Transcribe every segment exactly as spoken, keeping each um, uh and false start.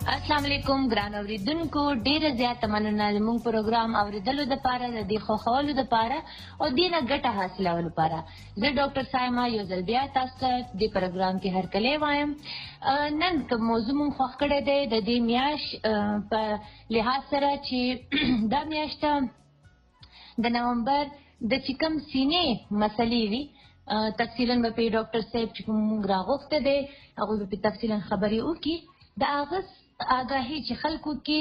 السلام علیکم ګران اوریدونکو، ډیره زیاته مننه زموږ پروګرام اوریدلو دپاره، د دې خوښولو دپاره او دې نه ګټه حاصلولو لپاره. زه ډاکټر سایما یو ځل بیا تاسو ته دې پروګرام کې هرکلی وایم. نن کوم موضوع مونږ خوښ کړی دی د دې میاشت په لحاظ سره چې دا میاشت د نومبر د چې کوم سینې مسلې وي، تفصیلا به پې ډاکټر صاحب چې کوم مونږ راغوښتی دی هغوی به پې تفصیلا خبرې وکړي. د هغه آګاهي چې خلکو کې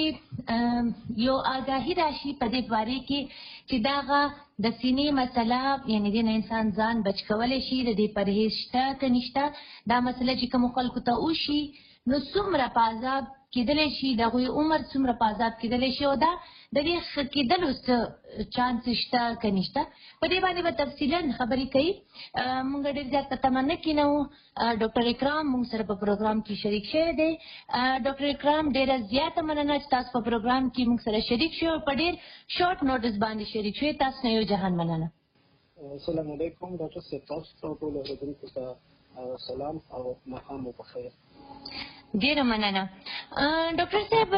یو آګاهي راشي په دې باره کې چې دغه د سینې مسله، یعنې دې نه انسان ځان بچ کولی شي، د دې پرهیز شته که نشته، دا مسله چې کومو خلکو ته وشي نو څومره په عذاب کېدلی شي، د هغوی عمر څومره په عذاب کېدلی شي او دا د دې ښه کېدلو څه چانس شته که نشته، په دې باندې به تفصیلا خبرې کوي. مونږ ډېر زیات په تمه نه کېنوو. ډاکټر اکرام مونږ سره په پروګرام کې شریک شوی دی. ډاکټر اکرام ډېره زیاته مننه چې تاسو په پروګرام کې مونږ سره شریک شوي او په ډېر شارټ نوټس باندې شریک شوي. تاسو نه یو جهان مننه. السلام علیکم ډاکټر صاحب، تاسو ته ټولو اورېدونکو ته سلام او ماښام مو بخیر. ډېره مننه. ډاکټر صاحب،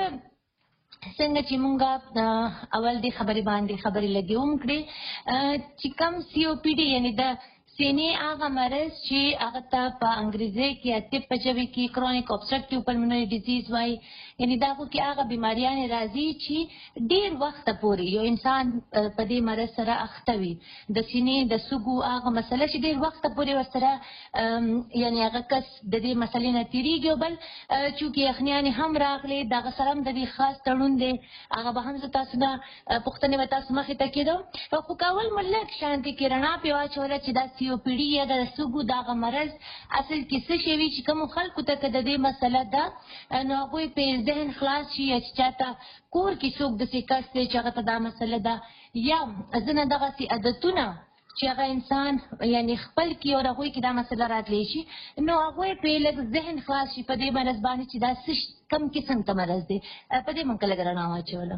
څنګه چې مونږ اول دې خبرې باندې خبرې لګې هم کړې چې کوم سی او پي ډي، یعنې د سینې هغه مرض چې هغه ته په انګریزي کې یا طب په ژبې کې کرونیک obstructive pulmonary disease وایي، یعنې دا هغو کې هغه بیماریانې راځي چې ډېر وخته پورې یو انسان په دې مرض سره اخته وي. د سینې د سږو هغه مسله چې ډېر وخته پورې ورسره یعنې هغه کس د دې مسلې نه تېرېږي، او بل چونکې یخنیانې هم راغلې، دغه سره هم د دې خاص تړون دی، هغه به هم زه تاسو نه پوښتنې به تاسو مخې ته کېدم. خو کول مو لږ شانتې کې رڼا پرې واچوله چې دا سی او پي ډي یا د سږو دغه مرض اصل کې څه شی وي چې کومو خلکو ته که د دې مسله ده نو هغوی پرې ذهن خلاص شي، یا چې چاته کور کې څوک داسې کس دی چې هغه ته دا مسله ده، یا ځینې دغسې عادتونه چې هغه انسان یعنې خپل کړي او د هغوی کې دا مسله راتلی شي، نو هغوی پرې لږ ذهن خلاص شي په دې مرض باندې چې دا څه کم قسم ته مرض دی. په دې موږ لږ رڼا واچوله.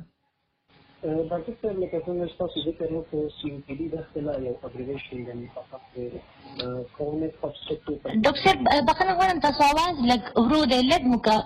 ډاکټر صاحب، لکه څنګه چې تاسو ذکر وکړو، سی او پي ډي د اصطلاح یو ابریویشن دی، فقط د کرونیک obstructive. ډاکټر صاحب بخښنه غواړم، تاسو اواز لږ ورو دی، لږ مو که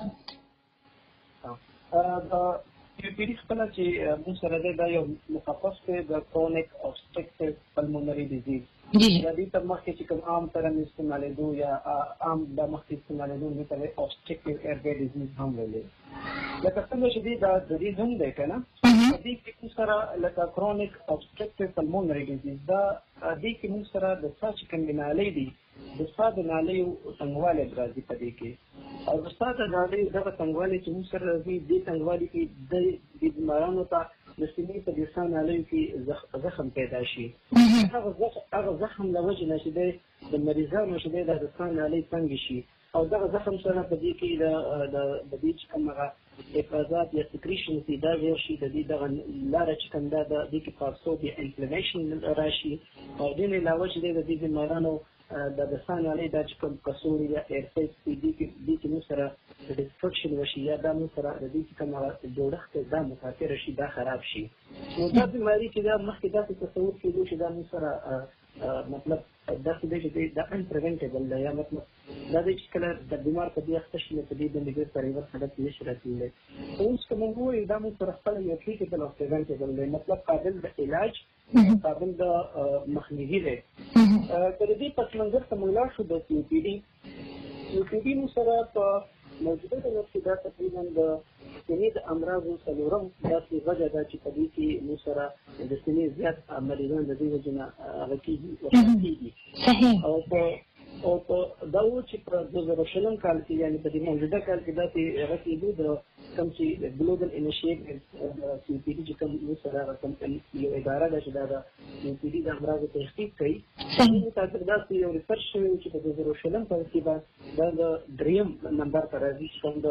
د سی او پي ډي خپله چې موږ سره دی دا یو مخصص دی د کرونیک obstructive pulmonary disease. د دې تر مخکې چې کوم عام ترم استعمالېدو یا عام د مخکې استعمالېدو دې ته obstructive airway disease هم ویلې. لکه څنګه چې دې دا د دې نوم دی که نه، په دې کې موږ سره لکه کرونیک obstructive pulmonary disease دا دې کې موږ سره د ساه چې کومې نالۍ دي، د ساه د نالیو تنګوالی راځي په دې کې، او د ساه د نالیو دغه تنګوالی چې موږ سره راځي، دې تنګوالي کې د بیمارانو ته د سینې په دې ساه نالیو کې زخم پیدا شي. هغه زخم له وجې نه چې دی د مریضانو چې دی د ساه نالۍ تنګې شي، او دغه زخم سره په دې کې د دې چې کوم هغه افرازات یا سکریشنز دي دا ډېر شي، د دې دغه لاره چې کوم ده د دې کې پړسوب یا انفلمیشن راشي، او دې نه علاوه چې دی د دې بیمارانو د د ساه نالۍ دا چې کوم کڅوړې یا ایرفیس دي دې کې موږ سره ډسټرکشن وشي، یا دا موږ سره د دې چې کوم هغه جوړښت دا متاثره شي، دا خراب شي. نو دا بیماري چې دا مخکې داسې تصور کېدو چې دا موږ سره مطلب داسې دی چې دا انپریونټیبل دی، یا مطلب دا دی چې کله د بیمار په دې اخته شي نو په دې باندې بېرته ریورس حالت کې نشي راتللی. خو اوس که موږ ووایو دا موږ سره خپله یو ټریټیبل او پریونټیبل دی، مطلب قابل د علاج، قابل د مخنیوي دی. که د دې پس منظر ته موږ لاړ شو د سی او پي ډي، سی او پي ډي موږ سره په موجوده دولت کې دا تقریبا د سینې د امراضو څلورم داسې وجه ده چې په دې کې موږ سره د سینې زیات مریضان د دې وجې نه هغه کېږي وفات کېږي. او په او په دا و چې په دوه زره شلم کال کې، یعنې په دې موجوده کال کې داسې هغه کېدو د کوم چې ګلوبل انیشیټیو د سی او پي ډي چې کوم موږ سره هغه کوم یو اداره ده چې دا د سی او پي ډي د امراضو تحقیق کوي، هغې مطابق داسې یو ریسرچ شوی و چې په دوه زره شلم کال کې به دا د دریم نمبر ته راځي چې کوم د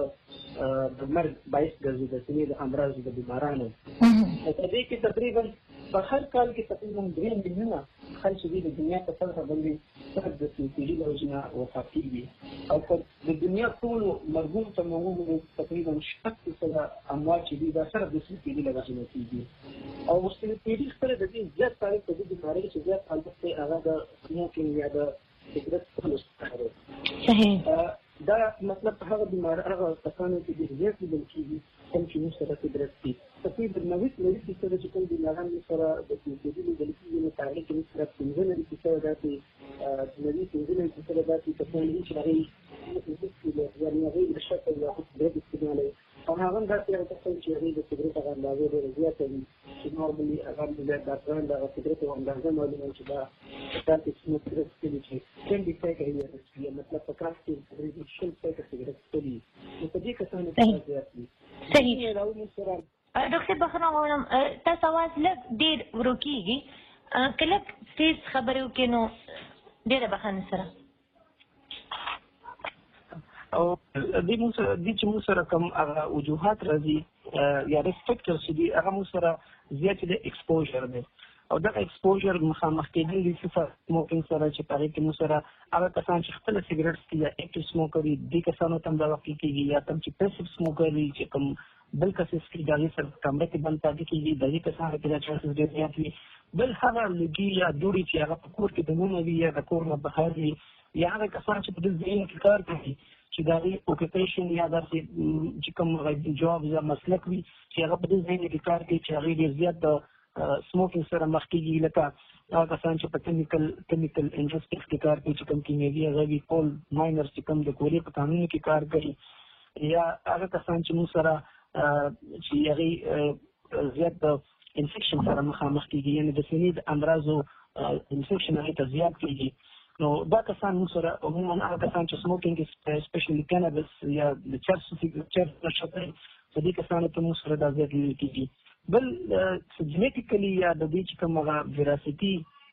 مرګ باعث ګرځي د سینې د امراضو د بیمارانو. په دې کې تقریبا په هر کال کې تقریبا درې میلیونه خلک چې د دنیا په سطحه باندې صرف د سی او پي ډي له وجې نه وفات کېږي، او په د دنیا ټولو مرګونو ته موږ وګورو تقریبا شپږ فیصده اموات چې دي دا صرف د سی او پي ډي له وجې نه کېږي. او سی او پي ډي خپله د دې زیات تاریخ په دې بیمارۍ چې زیات حالت دی هغه د سموکینګ یا د سګرټ څښلو څخه دی. دا مطلب هغه بیمار هغه کسانو کې د زیات لیدل کېږي کوم چې موږ سره سګرټ څښي. تقریبا نوي نوي فیصده چې کوم بیماران موږ سره د سګرټ لیدل کېږي نو په هغې کې موږ سره پنځه نوي فیصده داسې نوي پنځه نوي فیصده داسې کسان دي چې هغوی یعنې هغوی نشه کوي یا سګرټ استعمالوي او هغه هم داسې هغه کسان چې هغوی د سګرټ هغه اندازه ډېره زیاته وي چې نورملي هغه ډاکټران دغه سګرټو اندازه معلوموي چې دا داسې څومره سګرټ څښلي چې ټوینټي فایو کوي مطلب په کاس کې تقریبا شل فایو سګرټ څښلي نو په دې کسانو کې زیات دي. صحیح. ډاکټر بخښنه غواړم تاسو اواز لږ ډېر ورو کېږي که لږ تیز خبرې وکړې نو ډېره بخښنه سره. او دې موږ سره دې چې موږ سره کوم هغه وجوهات راځي یا ریسک فیکټرز چې دي هغه موږ سره زیات د ایکسپوژر دی او دغه ایکسپوژر مخامخ کېدل دي صفر سموکینګ سره چې په هغې کې موږ سره هغه کسان چې خپله سګرټ څښي یا اکټیو سموکر وي دې کسانو ته هم دغه کېږي یا کوم چې پیسیو سموکر وي چې کوم بل کس څښي د هغې سره په کمره کې بند پاتې کېږي د هغې کسانو کې دا چانسز ډېر زیات وي. بل هغه لوګي یا دوړې چې هغه په کور کې دننه وي یا د کور نه بهر وي یا هغه کسان چې په دې ځایونو کې کار کوي چې د هغې اوکیپیشن یا داسې چې کوم جواب یا مسلک وي چې هغه په دې ځایونو کې کار کوي چې هغې ډېر زیات د سموکینګ سره مخ کېږي لکه هغه کسان چې په کیمیکل کیمیکل انډسټریز کې کار کوي چې کوم کیمیاوي هغه وي کول ماینرز چې کوم د کورې په کانونو کې کار کوي یا هغه کسان چې موږ سره چې هغې زیات د انفیکشن سره مخامخ کېږي یعنې د سینې د امراضو انفیکشن هغې ته زیات کېږي نو دا کسان موږ سره عموما هغه کسان چې سموکینګ اسپیشلي کینابس یا د چرس چرس نشه کوي په دې کسانو ته موږ سره دا زیات لیدل کېږي. بل جینیټیکلي یا د دې چې کوم هغه وراثتي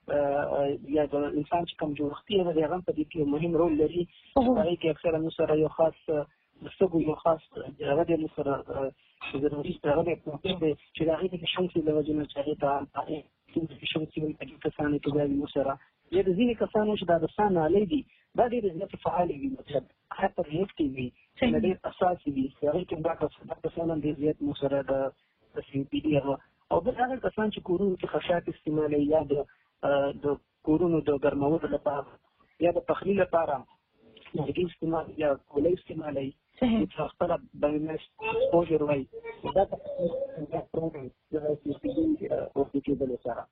یا د انسان چې کوم جوړښتي هغه دی هغه هم په دې کې یو مهم رول لري. په هغې کې اکثره موږ سره یو خاص د سږو یو خاص هغه دی موږ سره ضروري هغه دی پروټین دی چې د هغې د شمسي له وجې نه چې هغې ته شمسي وایي په دې کسانو کې دا وي موږ سره یا د ځینې کسانو چې دا د ساه نالۍ دي دا ډېرې زیاتې فعالې وي مطلب هایپر ریاکټیو وي ډېر اساسي وي هغې کې دا کسان هم ډېر زیات موږ سره د د سی پی ډي هغه او بل هغه کسان چې کورونو کې خشاک استعمالوي یا د د کورونو د ګرمولو لپاره یا د پخلي لپاره لرګي استعمال یا کولی استعمالوي چې خپله باندې ایکسپوژر وایي دا پروګرام د سی پی ډي ورته کېدلو سره.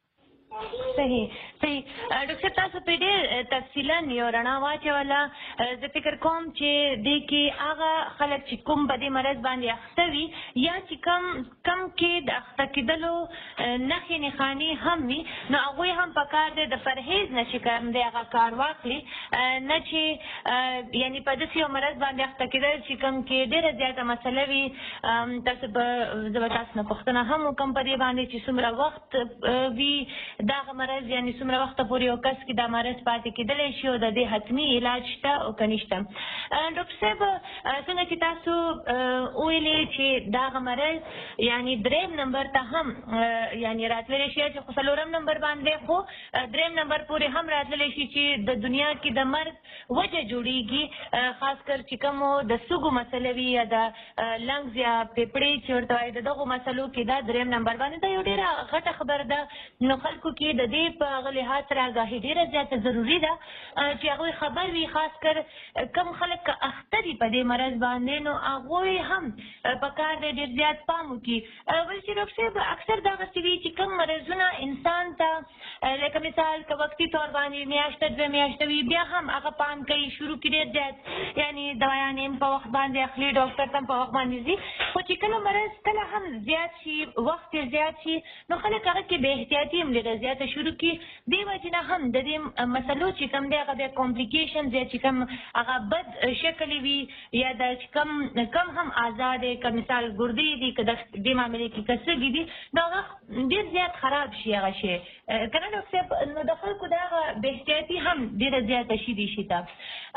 صحیح صحیح ډاکټر تاسو په ډېر تفصیلا یو رڼا واچوله. زه فکر کوم چې دې کې هغه خلک چې کوم په دې مرض باندې اخته وي یا چې کم کم کې د اخته کېدلو نښې نښانې هم وي نو هغوی هم په کار دی د پرهیز نه چې کوم دی هغه کار واخلي نه چې یعنې په داسې یو مرض باندې اخته کېدل چې کوم کې ډېره زیاته مسله وي. تاسو به زه به تاسو نه پوښتنه هم وکړم په دې باندې چې څومره وخت وي دغه مرض یعنې څومره وخته پورې یو کس کې دا مرض پاتې کېدلی شي او د دې حتمي علاج شته او که نشته. ډاکټر صاحب څنګه چې تاسو وویلې چې دغه مرض یعنې درېیم نمبر ته هم یعنې راتللی شي چې خو څلورم نمبر باندې خو درېیم نمبر پورې هم راتللی شي چې د دنیا کې د مرګ وجه جوړېږي خاص کر چې کومو د سږو مسله وي یا د لنګز یا پیپړې چې ورته وایي د دغو مسلو کې دا درېیم نمبر باندې دا یو ډېره غټه خبره ده. نو خلکو کې د دې په هغه لحاظ سره آګاهي ډېره زیاته ضروري ده چې هغوی خبر وي خاص کر کم خلک که اخته دي په دې مرض باندې نو هغوی هم په کار دی ډېر زیات پام وکړي. بل چې ډاکټر صاحب اکثر دغسې وي چې کوم مرضونه انسان ته لکه مثال که وقتي طور باندې میاشته دوه میاشته وي بیا هم هغه پام کوي شروع کړي ډېر زیات یعنې دوایانې هم په وخت باندې اخلي ډاکټر ته هم په وخت باندې ځي خو چې کله مرض کله هم زیات شي وخت یې زیات شي نو خلک هغه کې بې احتیاطي هم ډېره زیاته شروع کړي. دې وجې نه هم د دې مسلو چې کوم دی هغه بیا کمپلیکیشنز یا چې کوم هغه بد شکل وي یا د کم کم هم آزاد دی که مثال ګردې دي که د دې معاملې کې که سږي دي نو هغه ډېر زیات خراب شي هغه شی که نه ډاکټر صاحب نو د خلکو د هغه بې احتیاطي هم ډېره زیاته شي دې شي ته.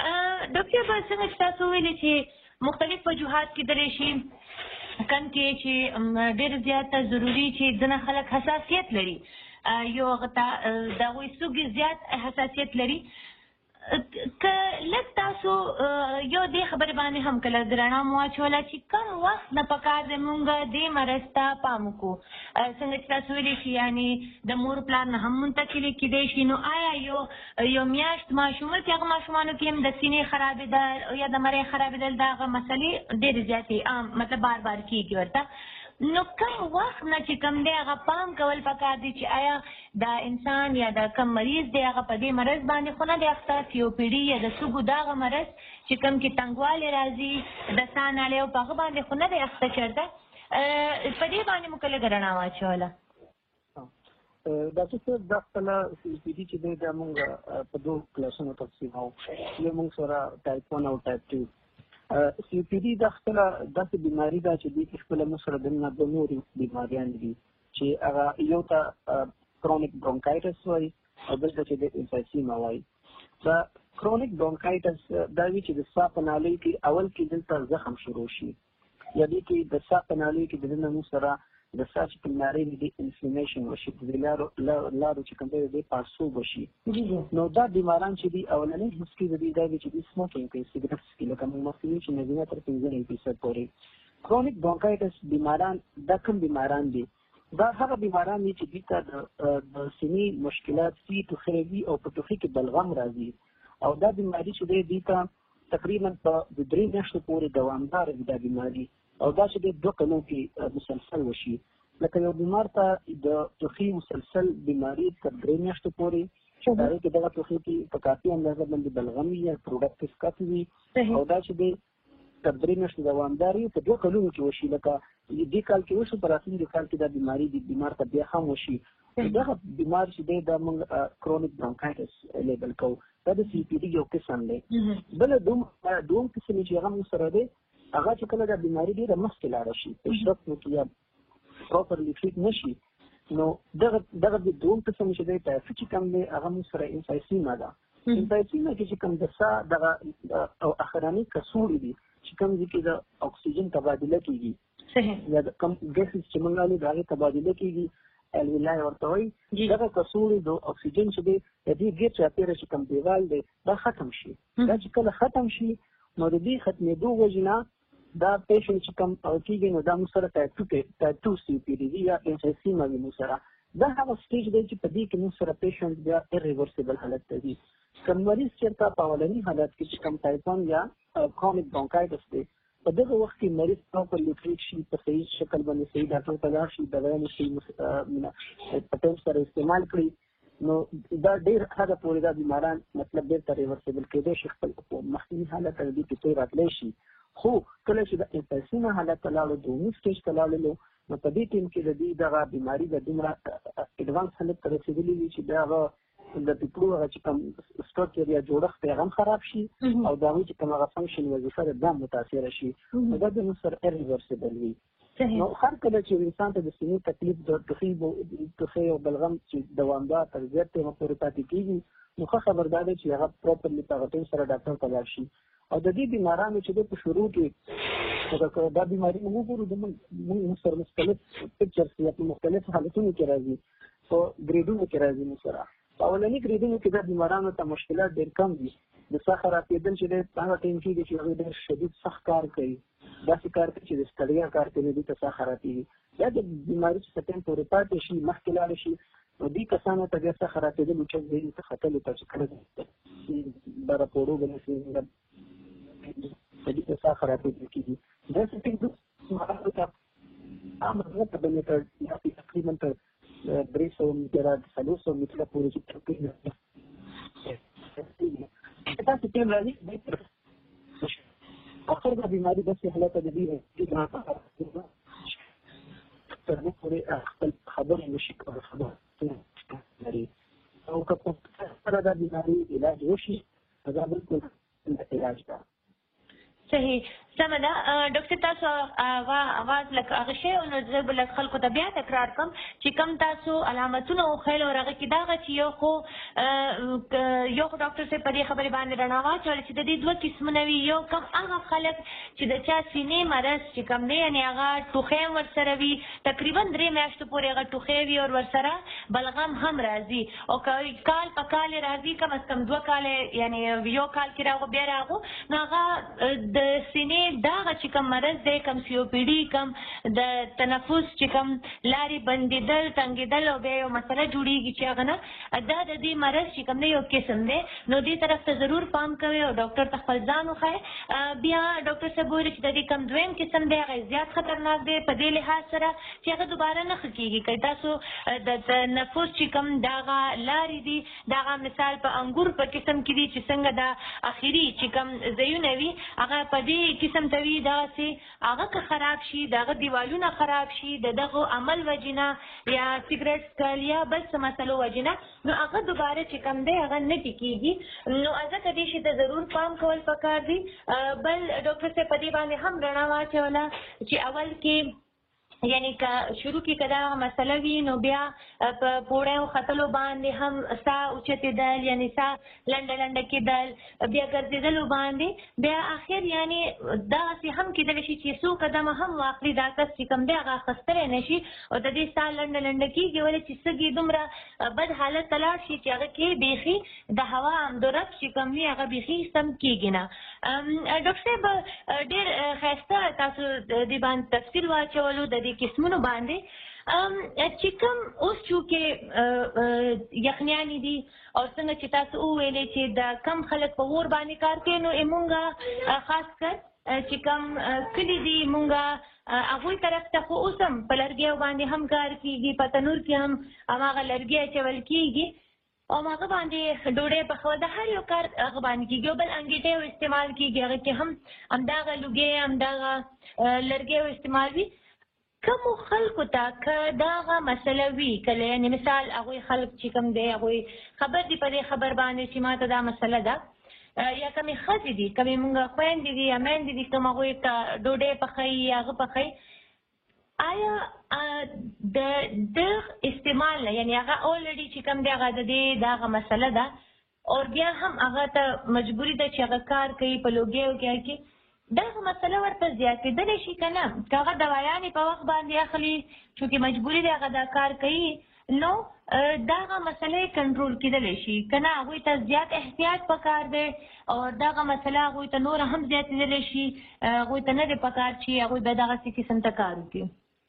ډاکټر صاحب څنګه چې تاسو ویلې چې مختلف وجوهات کېدلی شي کم کې چې ډېر زیاته ضروري چې ځینې خلک حساسیت لري یو هغه ته د هغوی سږي زیات حساسیت لري که لږ تاسو یو دې خبرې باندې هم کله درنه مو اچوله چې کوم وخت نه پکار دی مونږ دې مرض ته پام وکړو. څنګه چې تاسو ویلي چې یعنې د مور پلار نه هم منتقلې کېدی شي، نو آیا یو یو میاشت ماشوم چې هغه ماشومانو کې هم د سینې خرابېدل یا د مرۍ خرابېدل د هغه مسلې ډېرې زیاتې عام مطلب بار بار کېږي ورته، نو کوم وخت نه چې کوم دی هغه پام کول پکار دی چې آیا دا انسان یا دا کم مریض دی هغه په دې مرض باندې خو نه دی اخته، سی او پي ډي یا د سږو د هغه مرض چې کوم کې تنګوالی راځي د ساه نالۍ او په هغه باندې خو نه دی اخته چېرته، په دې باندې مو که لږ رڼا واچوله. ډاکټر صاحب دا خپله سی او پي ډي چې دی دا مونږ په دوو کلاسونو تقسیموو، یو مونږ سره ټایپ ون او ټایپ ټو. سی او پي ډي دا خپله داسې بیماري ده چې دوی کې خپله موږ سره دننه دوه نورې بیماریان دي چې هغه یو ته کرونیک برونکایټس وایي او بل ته چې د امفایسیما وایي. دا کرونیک برونکایټس دا وي چې د ساه په نالۍ کې اول کې دلته زخم شروع شي یا دې کې د ساه په نالۍ کې دننه موږ سره د ساه چې کوم نارۍ دي انفلمیشن وشي، د لارو لارو چې کوم دی د پړسوب وشي. نو دا بیماران چې دي اولنۍ هسکي د دې دا وي چې دوی سموکینګ کوي، سګرټ څښي، لکه موږ مخکې ویل چې نزدیکه تر پنځه نوي فیصد پورې. کرونیک برونکایټس بیماران دا کوم بیماران دي؟ دا هغه بیماران دي چې دوی ته د سینې مشکلات سي ټوخی وي او په ټوخي کې بلغم راځي، او دا بیماري چې دی دوی ته تقریبا په درې میاشتو پورې دوامداره وي دا بیماري، او دا چې د دوه کلو کې مسلسل وشي. لکه یو بیمار ته د ټوخي مسلسل بیماري تر درې میاشتو پورې چې هغې کې دغه ټوخي کې په کافي اندازه باندې بلغم وي یا پروډکټیو کف وي، او دا چې دی تر درې میاشتو دوامدار وي، په دوه کلونو کې وشي. لکه دې کال کې وشو، په راتلونکي کال کې دا بیماري د بیمار ته بیا هم وشي. دغه بیمار چې دی دا موږ کرونیک برونکایټس لیبل کوو، دا د سی پي ډي یو قسم دی. بله دوم دوم قسم چې هغه موږ سره دی هغه چې کله دا بیماري ډېره مخکې لاړه شي، پیشرفت وکړي یا پراپرلی ټریټ نشي، نو دغه دغه د دوم قسم چې دی ټایفي چې کوم دی هغه موږ سره امفایسیما ده. امفایسیما کې چې کوم د ساه دغه او اخراني کڅوړې دي چې کوم ځای کې د اکسیجن تبادله کېږي یا د کوم ګیسز چې موږ وایو د هغې تبادله کېږي، الویلای ورته وایي، دغه کڅوړې د اکسیجن چې دی د دې ګېټ چاپېره چې کوم دیوال دی دا ختم شي. دا چې کله ختم شي نو د دې ختمېدو وجې نه دا پیشنټ چې کوم کېږي نو دا موږ سره ټایپ ټو ټایپ ټو سی پي ډي یا امفایسیما وي موږ سره. دا هغه سټیج دی چې په دې کې موږ سره پیشنټ بیا ایریورسیبل حالت ته ځي. که مریض چېرته په اولني حالت کې چې کوم ټایپ ون یا کرونیک برونکایټس دی، په دغه وخت کې مریض پراپرلی ټریټ شي، په صحیح شکل باندې صحیح ډاکټر ته لاړ شي، دوايانې صحیح په ټایم سره استعمال کړي، نو دا ډېر حده پورې دا بیماران مطلب بېرته ریورسیبل کېدی شي، خپل مخکیني حالت ته دې کې تېر راتلی شي. خو کله چې د امفایسیما حالت ته لاړو، دومي سټیج ته لاړلو، نو په دې ټیم کې د دې دغه بیماري د دومره اډوانس حالت ته رسېدلي وي چې د هغه د پیپړو هغه چې کوم سټرکچر یا جوړښت یې هم خراب شي او د هغوی چې کوم هغه فنکشن وظیفه ده دا متاثره شي، نو دا د موږ سره ایریورسیبل وي. نو هر کله چې انسان ته د سینې تکلیف د ټوخي ټوخی او بلغم چې دوامدار تر زیات ټیمه پورې پاتې کېږي، نو ښه خبر دا دی چې هغه پراپرلی په هغه ټیم سره ډاکټر ته لاړ شي. او د دې بیمارانو چې دی په شروع کې دا بیماري موږ وګورو، د موږ سره مختلف پکچرس یا په مختلفو حالتونو کې راځي، په ګریډونو کې راځي. موږ سره په اولني ګریډونو کې دا بیمارانو ته مشکلات ډېر کم دي. د ساه خرابېدل چې دی په هغه ټایم کې دي چې هغوی ډېر شدید سخت کار کوي، داسې کار کوي چې د ستړیا کار کوي، دوی ته ساه خرابېږي. یا د بیماري چې په ټایم پورې پاتې شي، مخکې لاړه شي، نو دې کسانو ته بیا ساه خرابېدل اوچت ځای ته ختلو ته چې کله دا راپورو باندې په دې کې ساه خرابېدل کېږي. داسې ټینګ مهارتو ته عام حالت باندې تر تقریبا تر درې سوه میټره څلور سوه میټره پورې چې توپیر لري. داسې ټیم راځي اخر دا بیماري داسې حالت د دې تر دې پورې خپل خبرې وشي کولی خبرې لري، او که په سره دا بیماري علاج وشي دا بالکل علاج ده. صحیح سمه ده. ډاکټر تاسو اواز لکه هغه شی نو زه به لږ خلکو ته بیا تکرار کوم چې کوم تاسو علامتونه وښیل او هغه کې دغه چې یو خو یو خو ډاکټر صاحب په دې خبرې باندې رڼا واچوله چې د دې دوه قسمونه وي. یو کم هغه خلک چې د چا سینې مرض چې کوم دی یعنې هغه ټوخی هم ورسره وي تقریبا درې میاشتو پورې هغه ټوخی وي او ورسره بلغم هم راځي او کال په کال یې راځي کم از کم دوه کاله یعنې یو کال کې راغو بیا راغو نو هغه د سینې دغه چې کوم مرض دی کم سی او پی ډي کم د تنفس چې کوم لارې بندېدل تنګېدل او بیا یو مسله جوړېږي چې هغه نه دا د دې مرض چې کوم دی یو قسم دی نو دې طرف ته ضرور پام کوئ او ډاکټر ته خپل ځان وښایئ. بیا ډاکټر صاحب ویلي چې د دې کوم دویم قسم دی هغه زیات خطرناک دی په دې لحاظ سره چې هغه دوباره نه ښه کېږي. که تاسو د تنفس چې کوم دغه لارې دي دغه مثال په انګور په قسم کې دي چې څنګه د اخري چې کوم ځایونه وي هغه په دې قسم ته وي دغسې هغه که خراب شي د هغه دیوالونه خراب شي د دغو عمل وجې نه یا سګرټ څکل یا بل څه مسلو وجې نه نو هغه دوباره چې کوم دی هغه نه ټیکېږي. نو ځکه دې شي ته ضرور پام کول پکار دي. بل ډاکټر صاحب په دې باندې هم رڼا واچوله چې اول کې یعنی که شروع کې که دا مسله وي نو بیا په پوړیو ختلو باندې هم ساه اوچتېدل یعنی ساه لنډه لنډه کېدل بیا ګرځېدلو باندې بیا اخر یعنی داسې هم کېدلی شي چې څو قدمه هم واخلي دا کس چې کوم دی هغه اخیستلی نه شي او د دې ساه لنډه لنډه کېږي ولې چې سږي دومره بد حالت ته لاړ شي چې هغه کې بیخي د هوا عمدورب چې کوم وي هغه بیخي سم کېږي نه. ډاکټر صاحب ډېر ښایسته تاسو دې باندې تفصیل واچولو د دې قسمونو باندې چې کوم اوس چونکې یخنیانې دي او څنګه چې تاسو وویلې چې د کم خلک په اور باندې کار کوي نو مونږ خاص کر چې کوم کلي دي مونږ هغوی طرف ته خو اوس هم په لرګیو باندې هم کار کېږي په تنور کې هم هماغه لرګي اچول کېږي او هغه باندې ډوډۍ پخول د هر یو کار هغه باندې کېږي او بل انګېټۍ استعمال کېږي هغه کې هم همدغه لوګۍ همدغه لرګی استعمال وي. کومو خلکو ته که دغه مسله وي کله یعنې مثال هغوی خلک چې کوم دی هغوی خبر دي په دې خبر باندې چې ما ته دا مسله ده یا کمې ښځې دي کمې مونږ خویندې دي یا میندې دي کوم هغوی ته ډوډۍ پخوي یا هغه پخوي آیا د د استعمال نه یعنې هغه اولرډي چې کوم دی هغه د دې دغه مسله ده او بیا هم هغه ته مجبوري ده چې هغه کار کوي په لوګیو کې کې دغه مسله ورته زیاتېدلی شي که نه که هغه دوايانې په وخت باندې اخلي چونکې مجبوري دی هغه دا کار کوي نو دغه مسله کنټرول کېدلی شي که نه هغوی ته زیات احتیاط پکار دی او دغه مسله هغوی ته نوره هم زیاتېدلی شي هغوی ته نه دی پکار چې هغوی به دغسې قسم ته کار وکړي.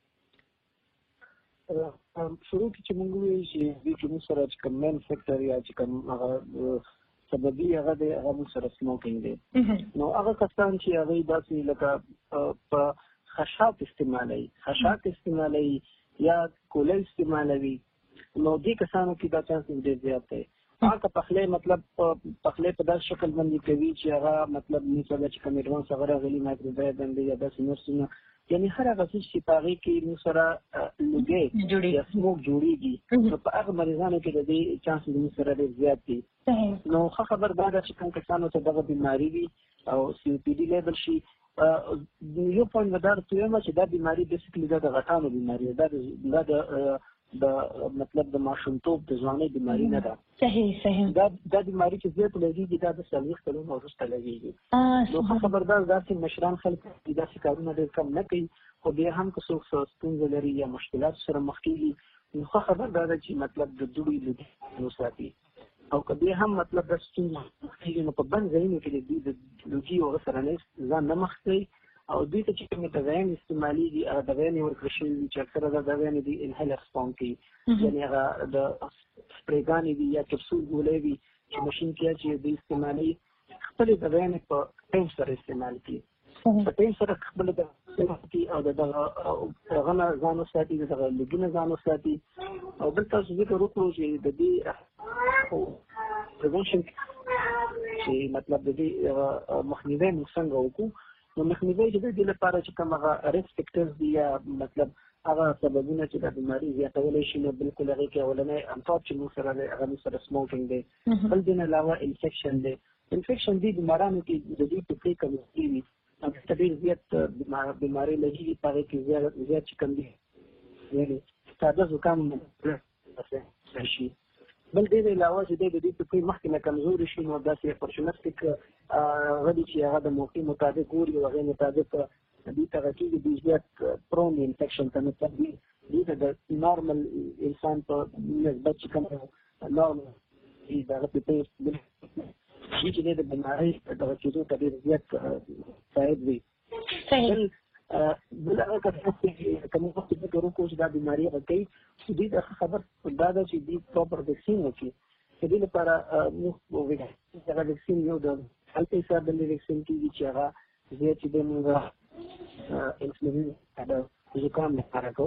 شروع کې چې موږ وویل چې دې کې موږ سره چې کوم مین فیکټر یا چې کوم هغه سببي هغه دی هغه موږ سره سموکینګ دی نو هغه کسان چې هغوی داسې لکه په خشاک استعمالوي خشاک استعمالوي یا کوله استعمالوي نو دې کسانو کې دا چانسز ډېر زیات دی. هغه پخلی مطلب پخلی په داسې شکل باندې کوي چې هغه مطلب مثلا چې کوم ایډوانس هغه راغلي مایکروویو باندې یا داسې نور څه یعنی هر هغه څه چې په هغې کې موږ سره لوګی یا سموک جوړېږي نو په هغه مریضانو کې د دې چانسز موږ سره ډېر زیات دي. نو ښه خبر دا ده چې کوم کسانو ته دغه بیماري وي او سی او پي ډي لیبل شي یو پوینټ به دا درته ووایم چې دا بیماري بیسیکلي دا د غټانو بیماري ده دا د د مطلب د ماشومتوب د ځوانۍ بیماري نه ده. صحیح صحیح دا دا بیماري چې زیات لګېږي دا د څلوېښت کلونو وروسته لګېږي نو ښه خبردار داسې مشران خلک داسې کارونه ډېر کم نه کوي خو بیا هم که څوک ستونزه لري یا مشکلاتو سره مخ کېږي نو ښه خبردار ده چې مطلب د دوړو لوګي وساتي او که بیا هم مطلب دا ستونزه مخ کېږي نو په بند ځایونو کې د دوی د لوګي هغه سره نه ځان نه مخ کوي او دوی ته چې کومې دوايانې استعمالېږي هغه دوايانې ورکړل شوي وي چې اکثره دا دوايانې دي انهیلر فارم کوي یعنې هغه د سپریګانې دي یا کپسول ګولۍ وي چې مشین کې چې دوی استعمالوي خپلې دوايانې په ټیم سره استعمال کړي په ټیم سره خپله دغه او د دغه هغه نه ځان وساتي د دغه لوګي نه ځان وساتي او بل تاسو ذکر وکړو چې د دې پریونشن چې مطلب د دې مخنیوی موږ څنګه وکړو نو مخنیوی چې د دې لپاره چې کوم هغه ریسک فیکټرز دي یا مطلب هغه سببونه چې د بیماري زیاتولی شي نو بالکل هغې کې اولنی انفاق چې موږ سره دی هغه موږ سره سموکینګ دی بل دې نه علاوه انفیکشن دی انفیکشن دي بیمارانو کې د دې ټوکې کمزوري وي ته ډېر زیات بیمارۍ لګېږي په هغې کې زیات چې کوم دي یعنې ساده زکام شي. بل دې نه علاوه چې دی د دې ټوکۍ مخکې نه کمزوري شي نو داسې اپورچونسټیک غړي چې هغه د موقع مطابق ګوري او هغې مطابق دې ته هغه کېږي دوی زیات پرون انفیکشن ته مطلب دې ته د نارمل انسان په نسبت چې کوم نارمل د هغه ټوکۍ شي چې دی د بیمارۍ دغه کېدو ته ډېر زیات ساعد وي. بل هغه کسان چې کوم وخت فکر وکړو چې دا بیماري هغه کوي دوی د خبر دا ده چې دوی پراپر ویکسین وکړي. د دې لپاره موږ هغه ویکسین یو د هلته حساب باندې ویکسین کېږي چې هغه زیات چې دی موږ انسولین د زکام لپاره کوو.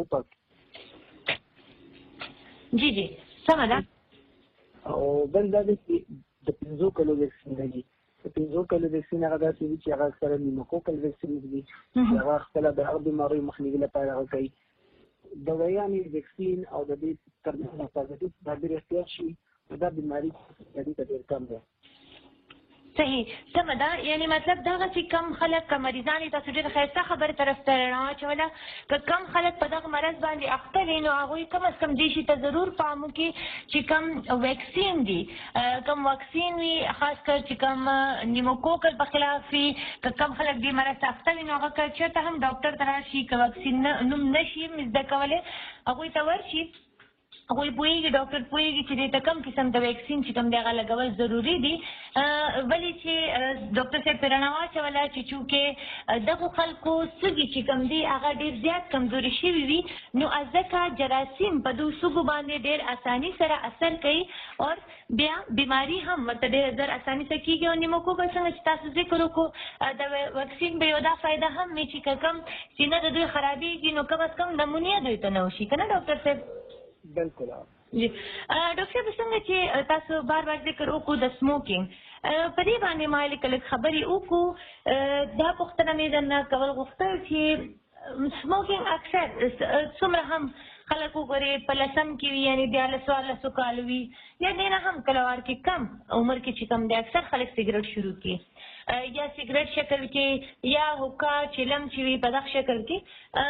جی جی سمه ده. او بل دا دی چې د پنځو کلو ویکسین دی. د پنځو کلو ویکسین هغه داسې وي چې هغه اکثره نیموکوکل ویکسین دي چې هغه خپله د هغه بیماریو مخنیوي لپاره هغه کوي. دوايانې ویکسین او د دې ترمنځ حفاظتي تدابیر احتیاط شي نو دا بیماري د دې ته ډېر کم ده. صحیح سمه ده. یعنې مطلب دغه چې کم خلک که مریضان یې تاسو ډېره ښایسته خبرې طرف ته رڼا واچوله که کم خلک په دغه مرض باندې اخته وي نو هغوی کم از کم دې شي ته ضرور پام وکړي چې کم ویکسین دي کم واکسین وي خاص کر چې کم نیموکوکل په خلاف وي که کم خلک دې مرض ته اخته وي نو هغه که چېرته هم ډاکټر ته راشي که واکسین نوم نه شي زده کولی هغوی ته ورشي هغوی پوهېږي ډاکټر پوهېږي چې دې ته کم قسم د ویکسین چې کوم دی هغه لګول ضروري دي. ولې چې ډاکټر صاحب پرې رڼا واچوله چې چونکې دغو خلکو سږي چې کوم دي هغه ډېر زیات کمزوري شوي وي نو ځکه جراثیم په دو سږو باندې ډېر اساني سره اثر کوي او بیا بیماري هم ورته ډېره زر اساني سره کېږي. او نیموکوکل څنګه چې تاسو ذکر وکړو د ویکسین به یو دا فایده هم وي چې که کم سینه د دوی خرابېږي نو کم از کم نمونیا دوی ته نه وشي که نه ډاکټر صاحب؟ بالکل. جی ډاکټر صاحب څنګه چې تاسو بار بار ذکر وکړو د سموکینګ په دې باندې ما لږ لږ خبرې وکړو دا پوښتنه مې درنه کول غوښتل چې سموکینګ اکثر څومره هم خلک وګورې په لسم کې وي یعنې دیارلس څوارلسو کالو وي یا دې نه هم کله وار کې کم عمر کې چې کم دی اکثر خلک سګرټ شروع کړي یا سګرټ شکل کې یا حقه چلم چې وي په دغه شکل کې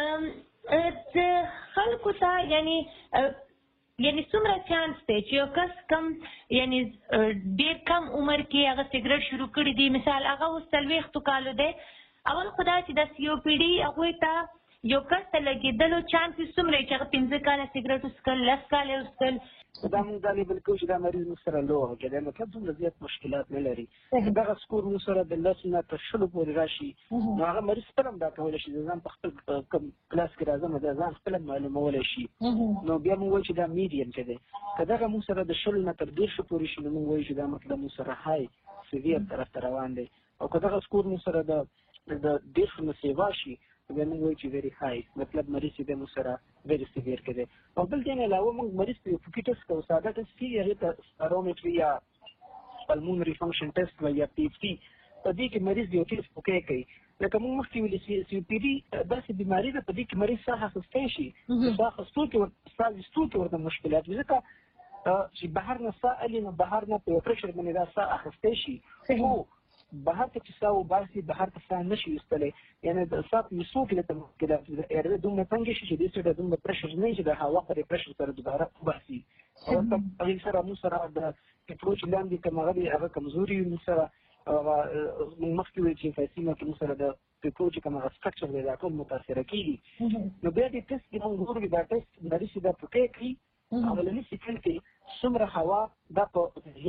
خلکو ته یعنې یعنی څومره چانس دی چې یو کس کم یعنی ډېر کم عمر کې هغه سګرټ شروع کړي دي مثال هغه اوس څلوېښتو کالو دی اول خو دا چې د سی او پي ډي هغوی ته یو کس ته لګېدلو چانسز څومره چې هغه پنځه کاله سګرټ وڅښل لس کاله یې وڅښل دا موږ دا لیبل کوو چې دا مریض موږ سره لو هغه دی مطلب دومره زیات مشکلات نه لري. دغه سکور موږ سره د لس نه تر شلو پورې راشي نو هغه مریض خپله هم دا کولی شي د ځان په خپل کوم کلاس کې راځم د ځان خپله معلومولی شي نو بیا موږ وایو چې دا میډیم کې دی. که دغه موږ سره د شلو نه تر دېرشو پورې شي نو موږ وایو چې دا مطلب موږ سره های سیویر طرف ته روان دی. او که دغه سکور موږ سره د دېرشو نه سیوا شي بیا موږ وایو چې ویری های مطلب مریض چې دی موږ سره ویری سیویر کې دی. او بل دې نه علاوه موږ مریض ته یو فوکي ټسټ کوو ساده ټسټ کېږي هغې ته سپارومیټري یا پلمونري فنکشن ټسټ وایي یا پي اف ټي په دې کې مریض یو ټسټ فوکی کوي لکه موږ مخکې ویلي سی او پي ډي داسې بیماري ده په دې کې مریض ساه اخیستی شي ساه اخیستو کې ساه ویستو کې ورته مشکلات وي ځکه چې بهر نه ساه الي نو بهر نه په یو پرشر باندې دا ساه اخیستی شي خو بهر ته چې ساه وباسي بهر ته ساه نشي ویستلی یعنې د ساه په ویستو کې درته مشکلات وي د ایروې دومره تنګې شي چې دې سره دومره پرشر نه وي چې د هوا په دې پرشر سره دوباره وباسي. او هغې سره موږ سره د پېټرو چې لاندې کوم هغه دی هغه کمزوري وي موږ سره موږ مخکې ویل چې فیسیما کې موږ سره د پېټرو چې کوم هغه سټرکچر دی دا ټول متاثره کېږي نو بیا دې ټسټ کې موږ ګورو دا ټسټ مریض چې دا پوکی کوي اولني سیکنډ کې څومره هوا دا په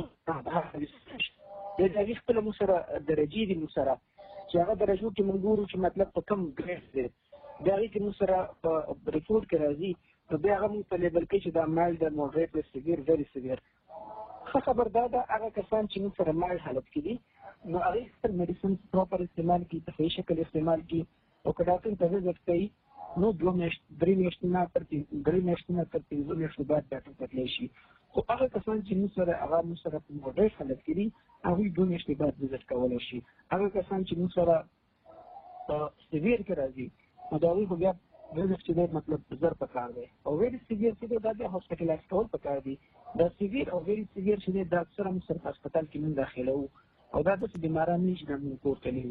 د هغې خپله موږ سره درجې دي موږ سره چې هغه درجو کې موږ ګورو چې مطلب په کم ګریډ دی د هغې کې موږ سره په ریپورټ کې راځي نو بیا هغه موږ ته لیبل کوي چې دا مایلډ ده موډریټ ده سیویر ویري سیویر. ښه خبر دا ده هغه کسان چې موږ سره مایلډ حالت کې دي نو هغې خپل میډیسن پراپر استعمال کړي په صحیح شکل استعمال کړي او که ډاکټر ته وزټ کوي نو دوه میاشت درې میاشتې نه تر درې میاشتې نه تر پنځو میاشتو بعد ډاکټر ته تللی شي. خو هغه کسان چې موږ سره هغه موږ سره په موډریټ حالت کې دي هغوی دوه میاشتې بعد وزټ کولی شي. هغه کسان چې موږ سره په سیویر کې راځي نو د هغوی خو بیا وزټ چې دی مطلب زر پکار دی او ویري سیویر چې دی دا بیا هاسپټلایز کول پکار دي. دا سیویر او ویري سیویر چې دی دا اکثره موږ سره په هسپتال کې موږ داخلوو او دا داسې بیماران نه چې دا موږ کور ته لیږو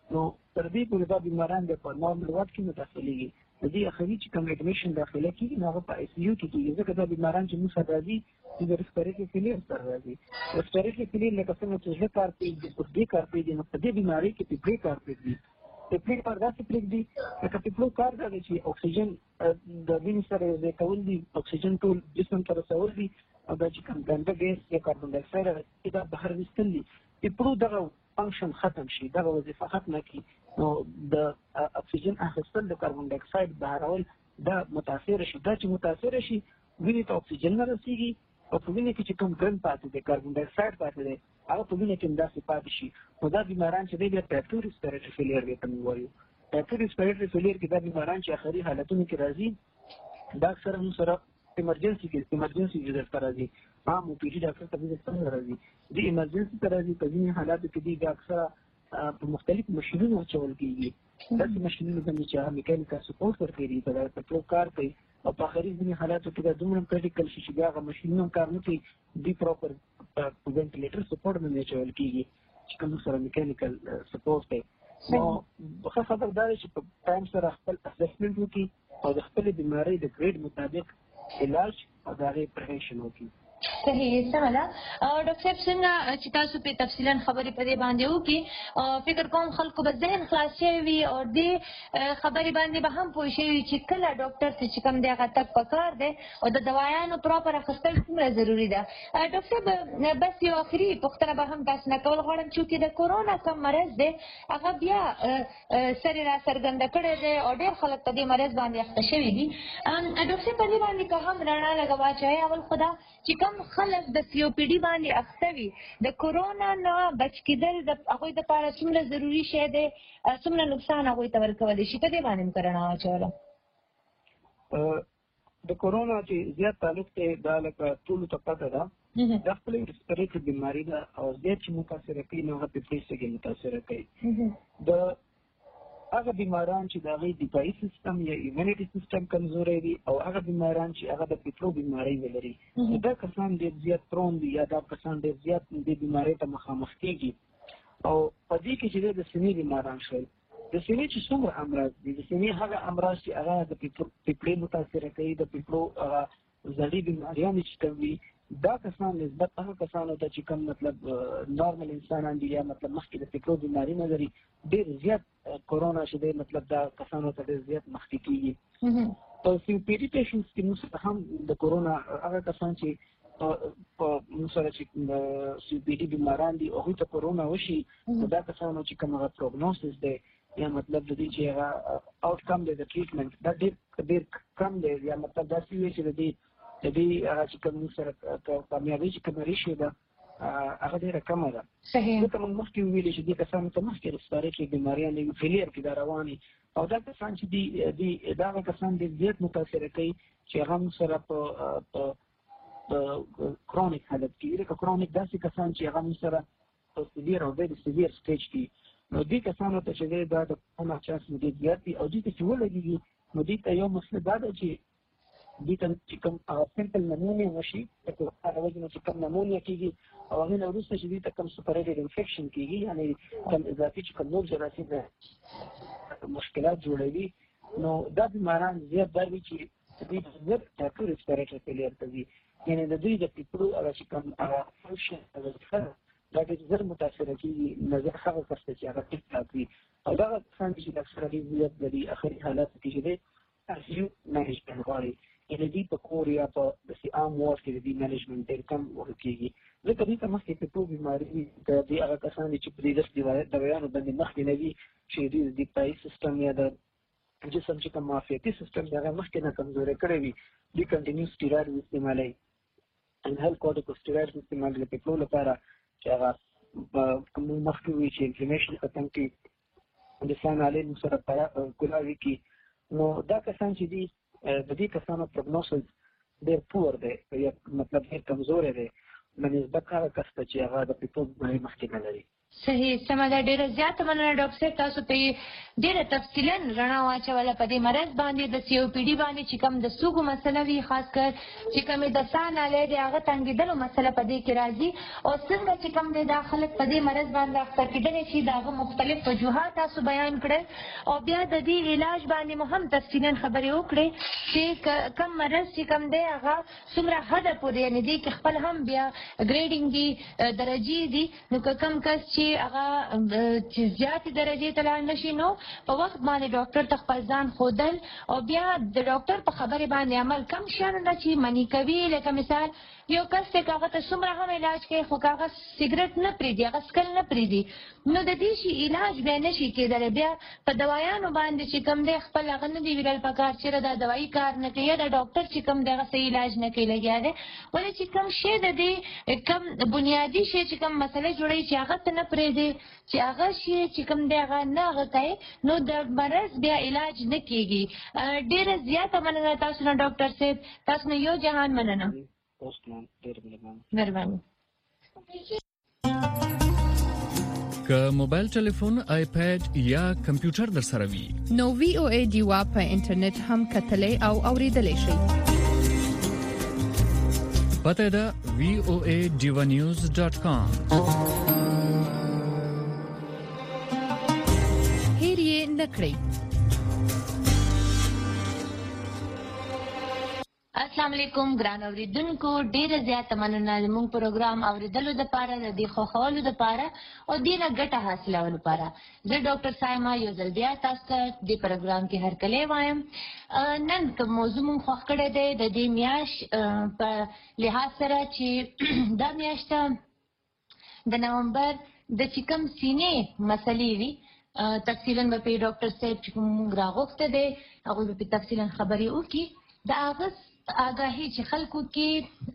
نو تر دې پورې دا بیماران د په نورمال وارډ کې مداخلېږي. د دې اخري چې کوم اډمیشن داخله کېږي نو هغه په آی سی یو کې کېږي، ځکه دا بیماران چې موږ سره راځي د ریسپیریټري فیلیر سره راځي. ریسپیریټري فیلیر لکه څنګه چې زړه کار کوي، د پښتۍ کار کوي، نو په دې بیمارۍ کې پېپړې کار کوي. پېپړې کار داسې پرېږدي لکه پېپړو کار دا دی چې اکسیجن د وینې سره یو ځای کول دي، اکسیجن ټول جسم ته رسول دي، او دا چې کوم ګنده ګیس یا کاربن ډای اکساید هغه دا بهر ویستل دي. پېپړو دغه فنکشن ختم شي، دغه وظیفه ختمه کړي، نو د اکسیجن اخیستل د کاربن ډای اکساید بهرول دا متاثر شي. دا چې متاثر شي وینې ته اکسیجن نه رسېږي، او په وینې کې چې کوم ګرم پاتې دی، کاربن ډای اکساید پاتې دی، هغه په وینې کې همداسې پاتې شي. نو دا بیماران چې دی بیا ټایپ ټو ریسپیریټري فیلیر دی ته موږ وایو. ټایپ ټو ریسپیریټري فیلیر کې دا بیماران چې آخري حالتونو کې راځي دا اکثره موږ سره ایمرجنسي کې ایمرجنسي وزټ ته راځي، عام او پي ډي ډاکټر ته وزټ څنګه راځي، د ایمرجنسي ته راځي. په ځینې حالاتو کې دی دا اکثره په مختلفو ماشینونو اچول کېږي، داسې ماشینونو باندې چې هغه میکانیکل سپورټ ورکوي، په پټرو کار کوي، او په آخري ځینې حالاتو کې دا دومره کریټیکل شي چې بیا هغه ماشینونه هم کار نه کوي، دوی پراپر په وینټیلیټر سپورټ باندې اچول کېږي چې کوم سره میکانیکل سپورټ دی. نو ښه خبر دا دی چې په ټایم سره خپل اسسمنټ وکړي او د خپلې بیمارۍ د ګریډ مطابق علاج او د هغې پریوینشن وکړي. صحیح سمه ده. ډاکټر صاحب څنګه چې تاسو په تفصیلا خبرې په دې باندې وکړي، فکر کوم خلکو به ذهن خلاص شوی وي او دې خبرې باندې به هم پوه شوي وي چې کله ډاکټر ته چې کوم دی هغه تګ پکار دی او د دوايانو پراپر اخیستل څومره ضروري ده. ډاکټر صاحب بس یو آخري پوښتنه به هم تاسو نه کول غواړم، چې د کورونا کوم مرض دی هغه بیا سر را څرګنده کړی دی او ډېر خلک په دې مرض باندې اخته شوي دي. ډاکټر صاحب په دې باندې که هم رڼا لږه واچوئ، اول خو دا چې کوم خلک د سی او پی ډي باندې اخته وي د کورونا نه بچ کېدل د هغوی دپاره څومره ضروري شی دی، څومره نقصان هغوی ته ورکولی شي، په دې باندې هم که رڼا واچوله. د کورونا چې زیات تعلق دی دا لکه ټولو ته پته ده دا خپله ریسپیریټري بیماري ده او زیات چې متاثره کوي نو هغه پېپړۍ سږي متاثره کوي. د هغه بیماران چې د هغې دفاعي سیستم یا ایمونیټي سیستم کمزوری وي او هغه بیماران چې هغه د پېپړو بیمارۍ ولري، دا کسان ډېر زیات پرون دي یا دا کسان ډېر زیات دې بیمارۍ ته مخامخ کېږي. او په دې کې چې د سینې بیماران شول، د سینې چې څومره امراض دي، د سینې هغه امراض چې هغه د پېپړۍ متاثره کوي، د پېپړو هغه زړې بیماریانې چې کوم وي، دا کسان نسبت هغه کسانو ته چې کوم مطلب نارمل انسانان دي یا مطلب مخکې د پېپړو بیماري نه لري، ډېر زیات کورونا چې دی مطلب دا کسانو ته ډېر زیات مخکې کېږي. په سی او پي ډي پیشنټس کې موږ سره هم د کورونا هغه کسان چې په موږ سره چې سی او پي ډي بیماران دي هغوی ته کورونا وشي، نو دا کسانو چې کوم هغه پروګنوسس دی یا مطلب د دې چې هغه آوټ کم دی د ټریټمنټ دا ډېر ډېر کم دی، یا مطلب داسې وي چې د دې د دې هغه چې کوم موږ سره کامیابي چې کومه ریشیو ده هغه ډېره کمه ده. ځکه موږ مخکې وویلې چې دې کسانو ته مخکې ریسپیریټري بیماریانې وي، فیلیر کې دا روانې، او دا کسان چې دي دا هغه کسان ډېر زیات متاثره کوي چې هغه موږ سره په کرونیک حالت کې وي. لکه کرونیک داسې کسان چې هغه موږ سره په سیویر او ډېر سیویر سټیج کې، نو دې کسانو ته چې دی دا د کورونا چانس ډېر زیات دي، او دې ته چې ولګېږي نو دې ته یو مسله دا ده چې دې ته چې کوم سمپل نمونیا وشي، د هغه وجې نه چې کوم نمونیا کېږي او هغې نه وروسته چې دې ته کوم سپریټډ انفیکشن کېږي، یعنې کوم اضافي چې کوم نور جراثیم مشکلات جوړوي، نو دا بیماران زیات دا وي چې دوی زر ډاکټر ریسپیریټري فیلیر ته ځي، یعنې د دوی د پېپړو هغه چې کوم هغه فنکشن وظیفه ده دا ډېر زر متاثره کېږي، نظر هغه کس ته چې هغه ټیک ټاک وي. او دغه کسان چې اکثره ډېر زیات د دې اخري حالاتو کې چې دی آی سی یو مینجمنټ غواړي، یعنې دوی په کور یا په داسې عام وارډ کې د دې مینجمنټ ډېر کم ورکېږي، ځکه دوی ته مخکې پېپړو بیماري وي. د دې هغه کسان دي چې په دې داسې دوايانو باندې مخکې نه وي چې دوی د دفاعي سیستم یا د جسم چې کوم معافیتي سیستم دی هغه مخکې نه کمزوری کړی وي، دوی کنټینیو سټیراید استعمالوي، انهیل کورټیکوسټیراید استعمالوي د پېپړو لپاره چې هغه موږ مخکې ووایو چې انفلمیشن ختم کړي، د سانالین سره کولاوي کړي. نو دا کسان چې دي د دې کسانو پروګنوسس ډېر پور دی یا مطلب ډېر کمزوری دی بنسبت هغه کس ته چې هغه د پېپړو بیمارۍ مخکې نه لري. صحیح سمه ده. ډېره زیاته مننه ډاکټر صاحب، تاسو ته ډېره تفصیلا رڼا واچوله په دې مرض باندې، د سی او پي ډي باندې چې کوم د سږو مسله وي، خاص کر چې کومې د ساه نالۍ د هغه تنګېدلو مسله په دې کې راځي، او څنګه چې کوم دی دا خلک په دې مرض باندې اخته کېدلی شي، د هغه مختلف وجوهات تاسو بیان کړل، او بیا د دې علاج باندې مو هم تفصیلا خبرې وکړې چې کوم مرض چې کوم دی هغه څومره حده پورې، یعنې دې کې خپل هم بیا ګریډینګ دي، درجې دي، نو که کوم کس چې هغه چې زیاتې درجې ته لاړ نشي نو په وخت باندې ډاکټر ته خپل ځان ښودل، او بیا د ډاکټر په خبرې باندې عمل. کم شیانو نه چې منع کوي، لکه مثال یو کس دی که هغه ته څومره هم علاج کوي خو که هغه سګرټ نه پرېږدي، هغه څکل نه پرېږدي، نو د دې شي علاج بیا نه شي کېدلی. بیا په دوایانو باندې چې کوم دی خپل هغه نه دی ویلل پکار چېرې دا دوایي کار نه کوي، یا د ډاکټر چې کوم دی هغه صحیح علاج نه کوي لګیا دی، ولې چې کوم شی د دې کوم بنیادي شی چې کوم مسله جوړوي چې هغه ته نه پرېږدي، چې هغه شی چې کوم دی هغه نه هغه کوي، نو د مرض بیا علاج نه کېږي. ډېره زیاته مننه تاسو نه ډاکټر صاحب، تاسو نه یو جهان مننه. مهرباني. که موبایل ټلیفون، آیپیډ یا کمپیوټر در سره وي نو وی او ای ډیوا په انټرنیټ هم کتلی او اوریدلی شئ. پته ده وی او ای ډیوا نیوز ډاټ کام. هیر یې نه کړئ. السلام علیکم ګران اوریدونکو، ډیره زیاته مننه زموږ پروګرام اوریدلو دپاره، د دې خوښولو دپاره او دې نه ګټه حاصلولو لپاره. زه ډاکټر سایما یو ځل بیا تاسو ته دې پروګرام کې هرکلی وایم. نن کوم موضوع مونږ خوښ کړی دی د دې میاشت په لحاظ سره چې دا میاشت د نومبر د چې کوم سینې مسلې وي، تفصیلا به پرې ډاکټر صاحب چې مونږ راغوښتی دی هغوی به پرې تفصیلا خبرې وکړي. د هغه آگاهی چې خلکو کې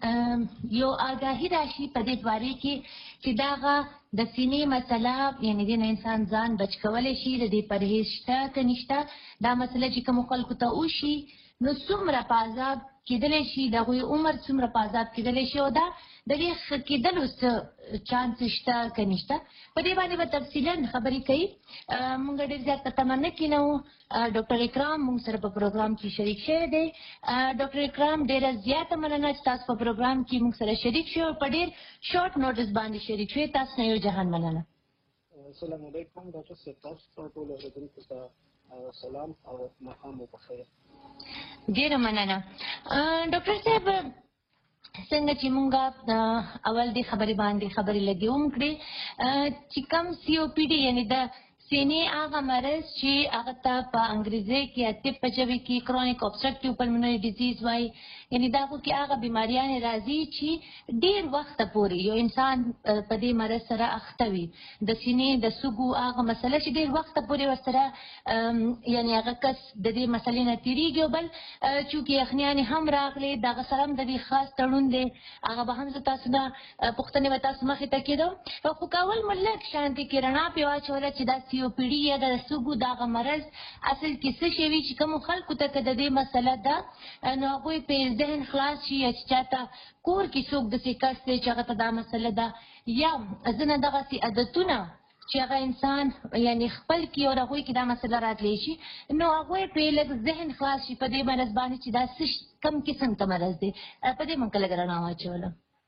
یو آگاهی راشي په دې باره کې چې دغه د سینې مسله، یعنې دې نه انسان ځان بچ کولی شي، د دې پرهیز شته که نشته، دا مسله چې کومو خلکو ته وشي نو څومره په عذاب کېدلی شي، د هغوی عمر څومره په عذاب کېدلی شي، او دا د دې ښه کېدلو څه چانس شته که نشته، په دې باندې به تفصیلا خبرې کوي. موږ ډېر زیات په تمه نه کې نه وو. ډاکټر اکرام موږ سره په پروګرام کې شریک شوی دی. ډاکټر اکرام ډېره زیاته مننه چې تاسو په پروګرام کې موږ سره شریک شوي او په ډېر شارټ نوټس باندې شریک شوي. تاسو نه یو جهان مننه. السلام علیکم ډاکټر صاحب، تاسو ته ټولو اورېدونکو ته سلام او ماښام مو بخیر. ډېره مننه. ډاکټر صاحب څنګه چې مونږ اول دې خبرې باندې خبرې لګې هم کړې چې کوم سی او پي ډي، یعنې د سینې هغه مرض چې هغه ته په انګریزي کې یا طب په ژبه کې کرونیک obstructive pulmonary disease وایي، یعنې دا خو کې هغه بیماریانې راځي چې ډېر وخته پورې یو انسان په دې مرض سره اخته وي. د سینې د سږو هغه مسله چې ډېر وخته پورې ورسره یعنې هغه کس د دې مسلې نه تېرېږي، او بل چونکې یخنیانې هم راغلې دغه سره هم د دې خاص تړون دی، هغه به هم زه تاسو نه پوښتنې به تاسو مخې ته کېدم. خو که اول مو لږ شانتې کې رڼا پرې واچوله چې دا سی او پي ډي یا د سږو دغه مرض اصل کې څه شی وي چې کومو خلکو ته که د دې مسله ده نو هغوی پرې ذهن خلاص شي، یا چې چاته کور کې څوک داسې کس دی چې هغه ته دا مسله ده، یا ځینې دغسې عادتونه چې هغه انسان یعنې خپل کې او د هغوی کې دا مسله راتلی شي، نو هغوی پرې لږ ذهن خلاص شي په دې مرض باندې چې دا څه کم قسم ته مرض دی. په دې موږ لږ رڼا واچوله.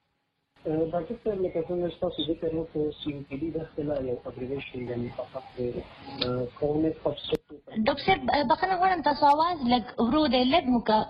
ډاکټر صاحب لکه څنګه چې تاسو ذکر وکړو سی او پي ډي د اصطلاح یو ابریویشن یعنې فقط د کرونیک obstructive. ډاکټر صاحب بخښنه غواړم تاسو اواز لږ ورو دی، لږ مو که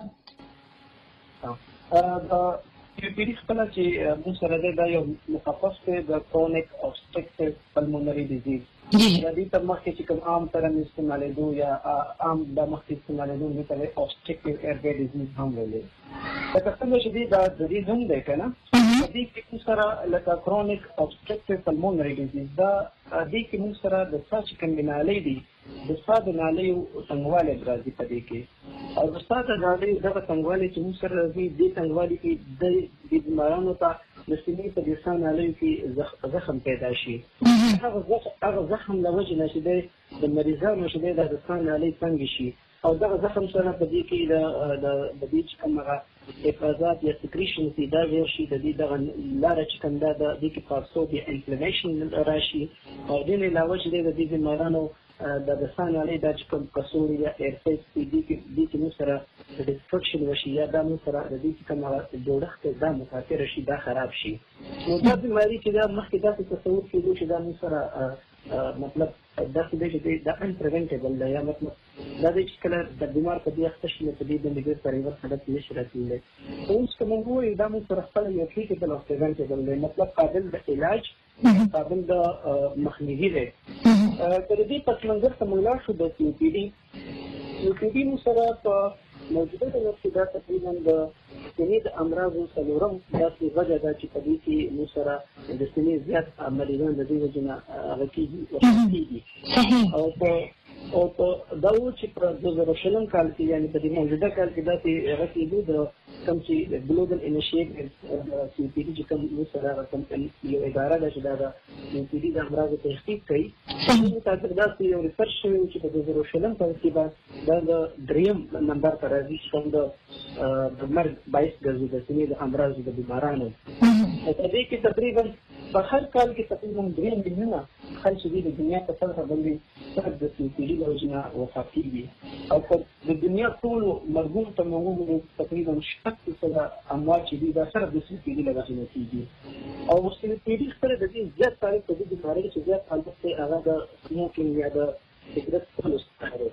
د سی او پي ډي خپله چې موږ سره دی دا یو مخفف دی د کرونیک obstructive pulmonary disease. د دې تر مخکې چې کوم عام ترم استعمالېدو یا عام د مخکې استعمالېدو دې ته obstructive airway disease هم ویلې. لکه څنګه چې دې دا د دې نوم دی که نه، په دې کې موږ سره لکه کرونیک obstructive pulmonary disease دا دې کې موږ سره د ساه چې کومې نالۍ دي د ساه د نالیو تنګوالی راځي په دې کې، او د ساه د نالۍ دغه تنګوالی چې موږ سره راځي دې تنګوالي کې د دې بیمارانو ته د سینې په دې ساه نالیو کې زخم پیدا شي. هغه زخم له وجې نه چې دی د مریضانو چې دی د ساه نالۍ تنګې شي، او دغه زخم سره په دې کې د دې چې کوم هغه افرازات یا سکریشنز دي دا زیات شي د دې دغه لاره چې کوم دا د دې کې پارسو یا انفلمیشن راشي او دې نه علاوه چې د دې بیمارانو د دسانه لري د کوم کسور یا ایرفیس دي کې دي کې نو سره د ډیسټرکشن وشي یا د نو سره د دې کوم جوړښت دا متاثر شي دا خراب شي نو دا بیماری چې دا مخکې دا تصور کېدو چې دا نو سره مطلب دا څه دی چې دا ان پریونټیبل دی یا مطلب دا د کله د بیمار په دې اخته شي په دې باندې ډېر پریور حالت نشي راتللی اوس کوم وایي دا مو سره خپل یو ټریټیبل او پریونټیبل دی مطلب قابل د علاج قابل د مخنیوي دی تر دې پس منظر ته موږ لاړ شو د سی او پی ډي سی او پی ډي مو سره په موجوده دولت کې دا تقریبا د سینې د امراضو څلورم داسې وجه ده چې په دې کې مو سره د سینې زیات مریضان د دې وجې نه هغه کېږي او په او په دا و چې په دوه زره شلم کال کې یعنې په دې موجوده کال کې داسې هغه کېدو د کوم چې ګلوبل انیشیټیو سی او پي ډي چې کوم مو سره هغه کوم یو اداره ده چې دا د سی او پي ډي د امراضو تحقیق کوي مطابق داسې یو ریسرچ شوی چې په دوه زره شلم کال کې به دا د دریم نمبر ته راځي چې کوم د مرګ باعث ګرځي د سینې د امراضو د بیمارانو په دې کې تقریبا په هر کال کې تقریبا درې میلیونه خلک چې د دنیا په سطحه باندې صرف د سی او پي ډي له وجې نه وفات کېږي او په د دنیا ټولو مرګونو ته موږ وګورو تقریبا شپږ فیصده اموات چې دي دا صرف د سی او پي ډي له وجې نه کېږي او سی او پي ډي سره د دې زیات تعریف په دې بیمارۍ چې زیات حالت دی هغه د سموکینګ یا د سګرټ څښلو څخه دی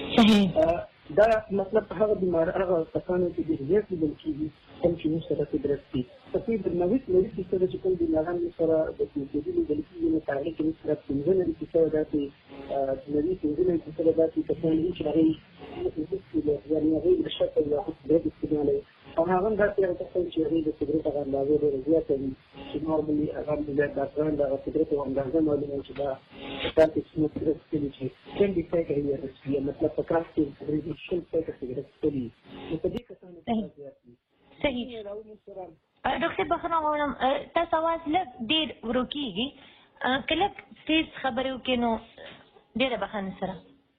دا مطلب هغه بیمار هغه کسانو چې ډېر زیات لیدل کېږي کوم چې موږ سره سګرټ څښي تقریبا نوي نوي فیصده چې کوم بیماران موږ سره د سی او پي ډي لیدل کېږي نو په هغې کې موږ سره پنځه نوي فیصده داسې نوي پنځه نوي فیصده داسې کسان دي چې هغوی یعنې هغوی د شکل یا سګرټ استعمالوي او هغه هم داسې هغه کسان چې هغوی د سګرټ هغه اندازه ډېره زیاته وي چې نورملي هغه ډاکټران د هغه سګرټ او اندازه معلوموي چې دا داسې څومره سګرټ څښلي چې ټوینټي فایو یا مطلب په کال کې تقریبا شل فایو سګرټ څښلي نو په دې کسانو کې زیات دي صحیح ډاکټر بخښنه غواړم تاسو اواز لږ ډېر ورو کېږي که لږ تیز خبرې وکړې نو ډېره بخښنه سره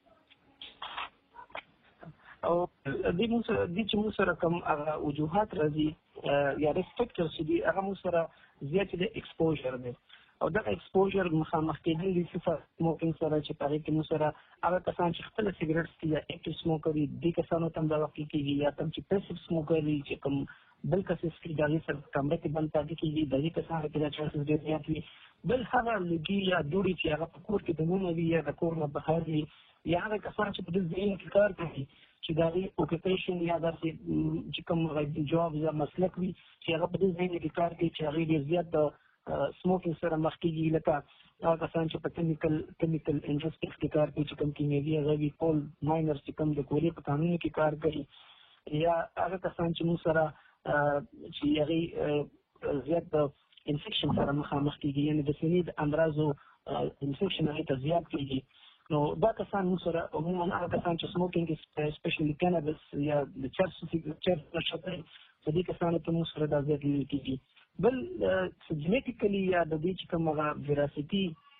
او دې مو سره دې چې مو سره کوم هغه وجوهات راځي یا ریسپیکټرز چې دي هغه مو سره زیات د ایکسپوژر دی او دغه ایکسپوژر مخامخ کېدل دي صفر سموکینګ سره چې په هغې کې مو سره هغه کسان چې خپله سګرټ څښي یا اکټیو سموکر وي دې کسانو ته هم دا واقع کېږي یا کوم چې پیسیو سموکر وي چې کوم بل کس څښي د هغې سره کمره کې بند پاتې کېږي د هغې کسانو کې دا چانسز ډېر زیات وي بل هغه لوګي یا دوړې چې هغه په کور کې دننه وي یا د کور نه بهر وي یا هغه کسان چې په دې ځایونو کې کار کوي چې د هغې اوکیپیشن یا داسې چې کوم جواب یا مسلک وي چې هغه په دې ځایونو کې کار کوي چې هغې ډېر زیات د سموکینګ سره مخ کېږي لکه هغه کسان چې په کیمیکل کیمیکل انډسټریز کې کار کوي چې کوم کیمیاوي هغه وي کول ماینرز چې کوم د کولې په کانونو کې کار کوي یا هغه کسان چې موږ سره چې هغې زیات د انفیکشن سره مخامخ کېږي یعنې د سینې د امراضو انفیکشن هغې ته زیات کېږي نو دا کسان موږ سره عموما هغه کسان چې سموکینګ اسپیشلي کینابس یا د چرس چرس نشه کوي په دې کسانو ته موږ سره دا زیات لیدل کېږي بل جینیټیکلي یا د دې چې کوم هغه وراثتي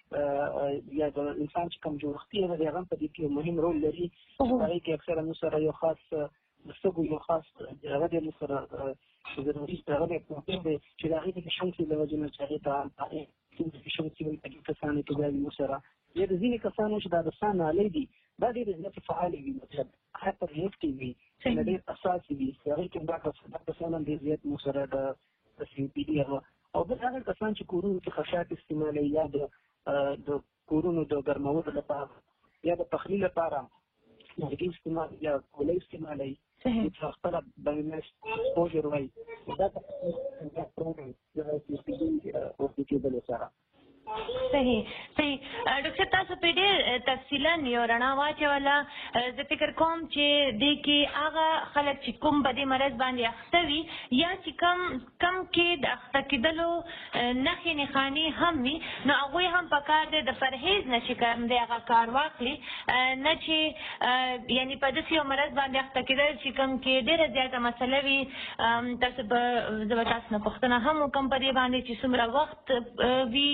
یا د انسان چې کوم جوړښتي هغه دی هغه هم په دې کې یو مهم رول لري هغې کې اکثره موږ سره یو خاص د سږو یو خاص هغه دی موږ سره ضروري هغه دی پروټین دی چې د هغې ډیفیشنسي له وجې نه چې هغې ته ډیفیشنسي وایي په دې کسانو کې دا وي موږ سره یا د ځینې کسانو چې دا د ساه نالۍ دي دا ډېرې زیاتې فعالې وي مطلب هایپر ریاکټیو وي ډېر اساسي وي هغې کې دا کسان هم ډېر زیات موږ سره د سی او پي ډي هغه او بل هغه کسان چې کورونو کې خشاک استعمالوي یا د د کورونو د ګرمولو لپاره یا د پخلي لپاره لرګي استعمال یا کولۍ استعمالوي چې خپله باندې ایکسپوژر وایي دا د سی او پي ډي ورته کېدلو سره صحیح صحیح ډاکټر تاسو په ډېر تفصیلا یو رڼا واچوله زه فکر کوم چې دې کې هغه خلک چې کوم په دې مرض باندې اخته وي یا چې کم کم کې د اخته کېدلو نښې نښانې هم وي نو هغوی هم په کار دی د پرهیز نه چې کوم دی هغه کار واخلي نه چې یعنې په داسې یو مرض باندې اخته کېدل چې کوم کې ډېره زیاته مسله وي تاسو به زه به تاسو نه پوښتنه هم وکړم په دې باندې چې څومره وخت وي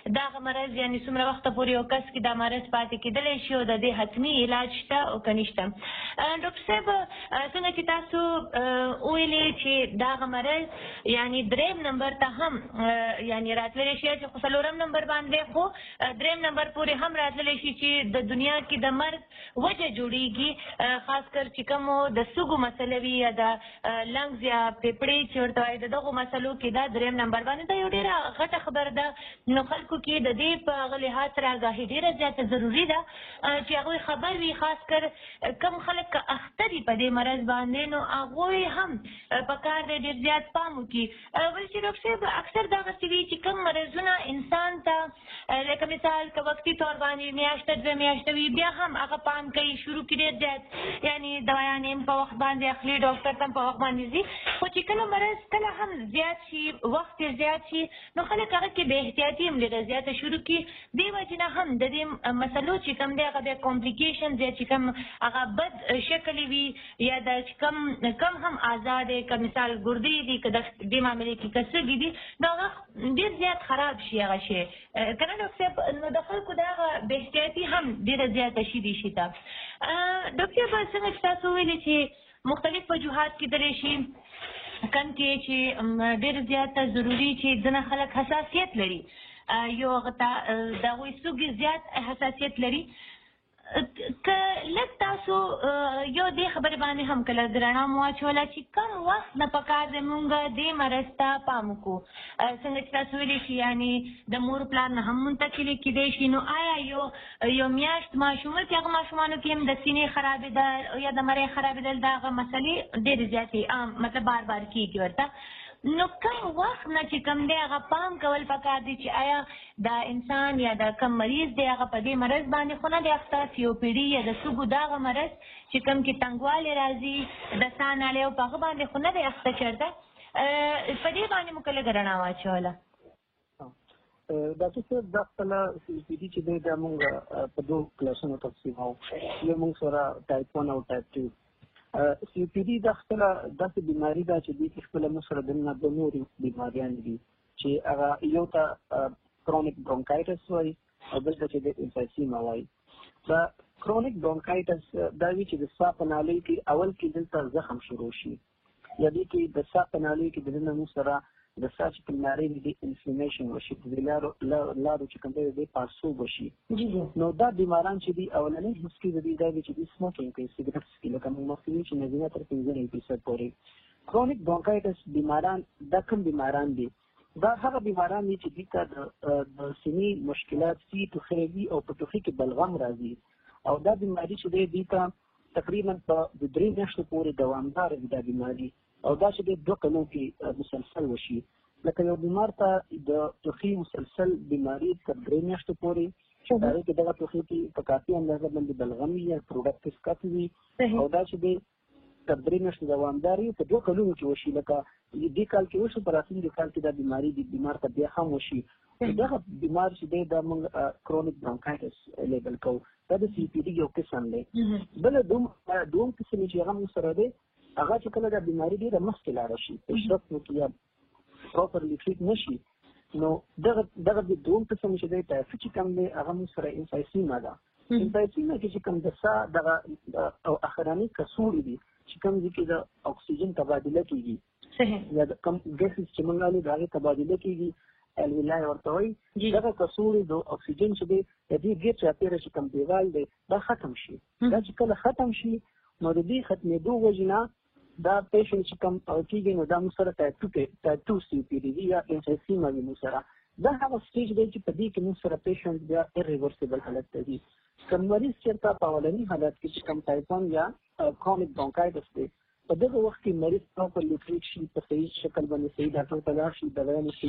دغه مرض یعنې څومره وخته پورې یو کس کې دا مرض پاتې کېدلی شي او د دې حتمي علاج شته او که نشته. ډاکټر صاحب څنګه چې تاسو وویلې چې دغه مرض یعنې دریم نمبر ته هم یعنې راتللی شي چې خو څلورم نمبر باندې خو دریم نمبر پورې هم راتللی شي چې د دنیا کې د مرګ وجه جوړېږي، خاص کر چې کومو د سږو مسله وي یا د لنګز یا پیپړې چې ورته وایي د دغو مسلو کې دا دریم نمبر باندې دا یو ډېره غټه خبره ده. نو خلکو کې د دې په هغه لحاظ سره آګاهي ډېره زیاته ضروري ده چې هغوی خبر وي، خاص کر کم خلک که اخته دي په دې مرض باندې نو هغوی هم پکار دی ډېر زیات پام وکړي. بل چې ډاکټر صاحب اکثر دغسې وي چې کوم مرضونه انسان ته لکه مثال که وقتي طور باندې میاشته دوه میاشته وي بیا هم هغه پام کوي، شروع کړي ډېر زیات یعنې دوایانې هم په وخت باندې اخلي، ډاکټر ته هم په وخت باندې ځي، خو چې کله مرض کله هم زیات شي، وخت یې زیات شي نو خلک هغه کې بې احتیاطي هم لږه زیاته شروع کړي. دې وجې نه هم د دې مسلو چې کوم دی هغه بیا کمپلیکیشنز یا چې کوم هغه بد شکل وي یا د چې کوم کم هم آزاد دی، که مثال ګردې دي که د دې معاملې کې که سږي دي نو هغه ډېر زیات خراب شي هغه شی که نه ډاکټر صاحب. نو د خلکو د هغه بې احتیاطي هم ډېره زیاته شي دې شي ته. ډاکټر صاحب څنګه چې تاسو ویلې چې مختلف وجوهات کېدلی شي کم کې چې ډېر زیات ضروري چې ځینې خلک حساسیت لري، یو هغه ته د هغوی سږي زیات حساسیت لري. که لږ تاسو یو دې خبرې باندې هم کله رڼا مو واچوله چې کوم وخت نه پکار دی مونږ دې مرض ته پام وکړو. څنګه چې تاسو ویلې شي یعنې د مور پلار نه هم منتقلې کېدی شي، نو آیا یو یو میاشت ماشوم چې هغه ماشومانو کې هم د سینې خرابېدل یا د مرۍ خرابېدل د هغه مسلې ډېرې زیاتې عام مطلب بار بار کېږي ورته، نو کوم وخت نه چې کوم دی هغه پام کول پکار دی چې آیا دا انسان یا دا کم مریض دی هغه په دې مرض باندې خو نه دی اخته، سی او پي ډي یا د سږو دغه مرض چې کوم کې تنګوالی راځي د ساه نالۍ او په هغه باندې خو نه دی اخته چېرته، په دې باندې مو که لږه رڼا واچوله. ډاکټر صاحب دا خپله سی او پي ډي چې دی دا مونږ په دوو کلاسونو تقسیموو، یو مونږ سره ټایپ ون او ټایپ ټو. سی او پي ډي دا خپله داسې بیماري ده چې دوی کې خپله موږ سره دننه دوه نورې بیماریانې دي چې هغه یو ته کرونیک برونکایټس وایي او بل ته چې د امفایسیما وایي. دا کرونیک برونکایټس دا وي چې د ساه په نالۍ کې اول کې دلته زخم شروع شي یا دې کې د ساه په نالۍ کې دننه موږ سره د ساه چې کوم نارۍ وي د انفلمیشن وشي، د دې لارو چې کوم دی د پړسوب وشي. نو دا بیماران چې دي اولنۍ حس کې د دې دا وي چې دوی سموکینګ کوي، سګرټ څښي، لکه موږ مخکې ویل چې نزدې تر پنځه نوي فیصد پورې. کرونیک برونکایټس بیماران دا کوم بیماران دي؟ دا هغه بیماران دي چې دوی ته د سینې مشکلات سي ټوخی وي او په ټوخي کې بلغم راځي، او دا بیماري چې دی دوی ته تقریبا په د درې میاشتو پورې دوامداره وي دا بیماري، او دا چې د دوه کلونو کې مسلسل وشي. لکه یو بیمار ته د ټوخي مسلسل بیماري تر درې میاشتو پورې هغې کې دغه ټوخي کې په کافي اندازه باندې بلغم وي یا پروډکټیو کف وي، او دا چې دی تر درې میاشتو دوامدار وي په دوه کلونو کې وشي. لکه دې کال کې وشو، په راتلونکي کال کې دا بیماري د بیمار ته بیا هم وشي. دغه بیمار چې دی دا موږ کرونیک برونکایټس لیبل کوو، دا د سی پي ډي یو قسم دی. بله دوم دوم قسم چې هغه موږ سره دی هغه چې کله دا بیماري ډېره مخکې لاړه شي، پیشرفت وکړي یا پراپرلی ټریټ نه شي، نو دغه دغه د دوم قسم چې دی ټایفي چې کوم دی هغه موږ سره امفایسیما ده. امفایسیما کې چې کوم د ساه دغه او اخراني کڅوړې دي چې کوم ځای کې د اکسیجن تبادله کېږي یا د کوم ګیسز چې موږ وایو د هغې تبادله کېږي، الویلای ورته وایي، دغه کڅوړې د اکسیجن چې دی د دې ګېټ چاپېره چې کوم دیوال دی دا ختم شي. دا چې کله ختم شي نو د دې ختمېدو وجې نه دا پیشنټ چې کوم کېږي نو دا موږ سره ټایپ ټو ټایپ ټو سی پي ډي یا امفایسیما وي موږ سره. دا هغه سټیج دی چې په دې کې موږ سره پیشنټ بیا ایرریورسیبل حالت ته ځي. که مریض چېرته په اولني حالت کې چې کوم ټایپ ون یا کرونیک برونکایټس دی په دغه وخت کې مریض پراپرلی ټریټ شي، په صحیح شکل باندې صحیح ډاکټر ته لاړ شي، دوايانې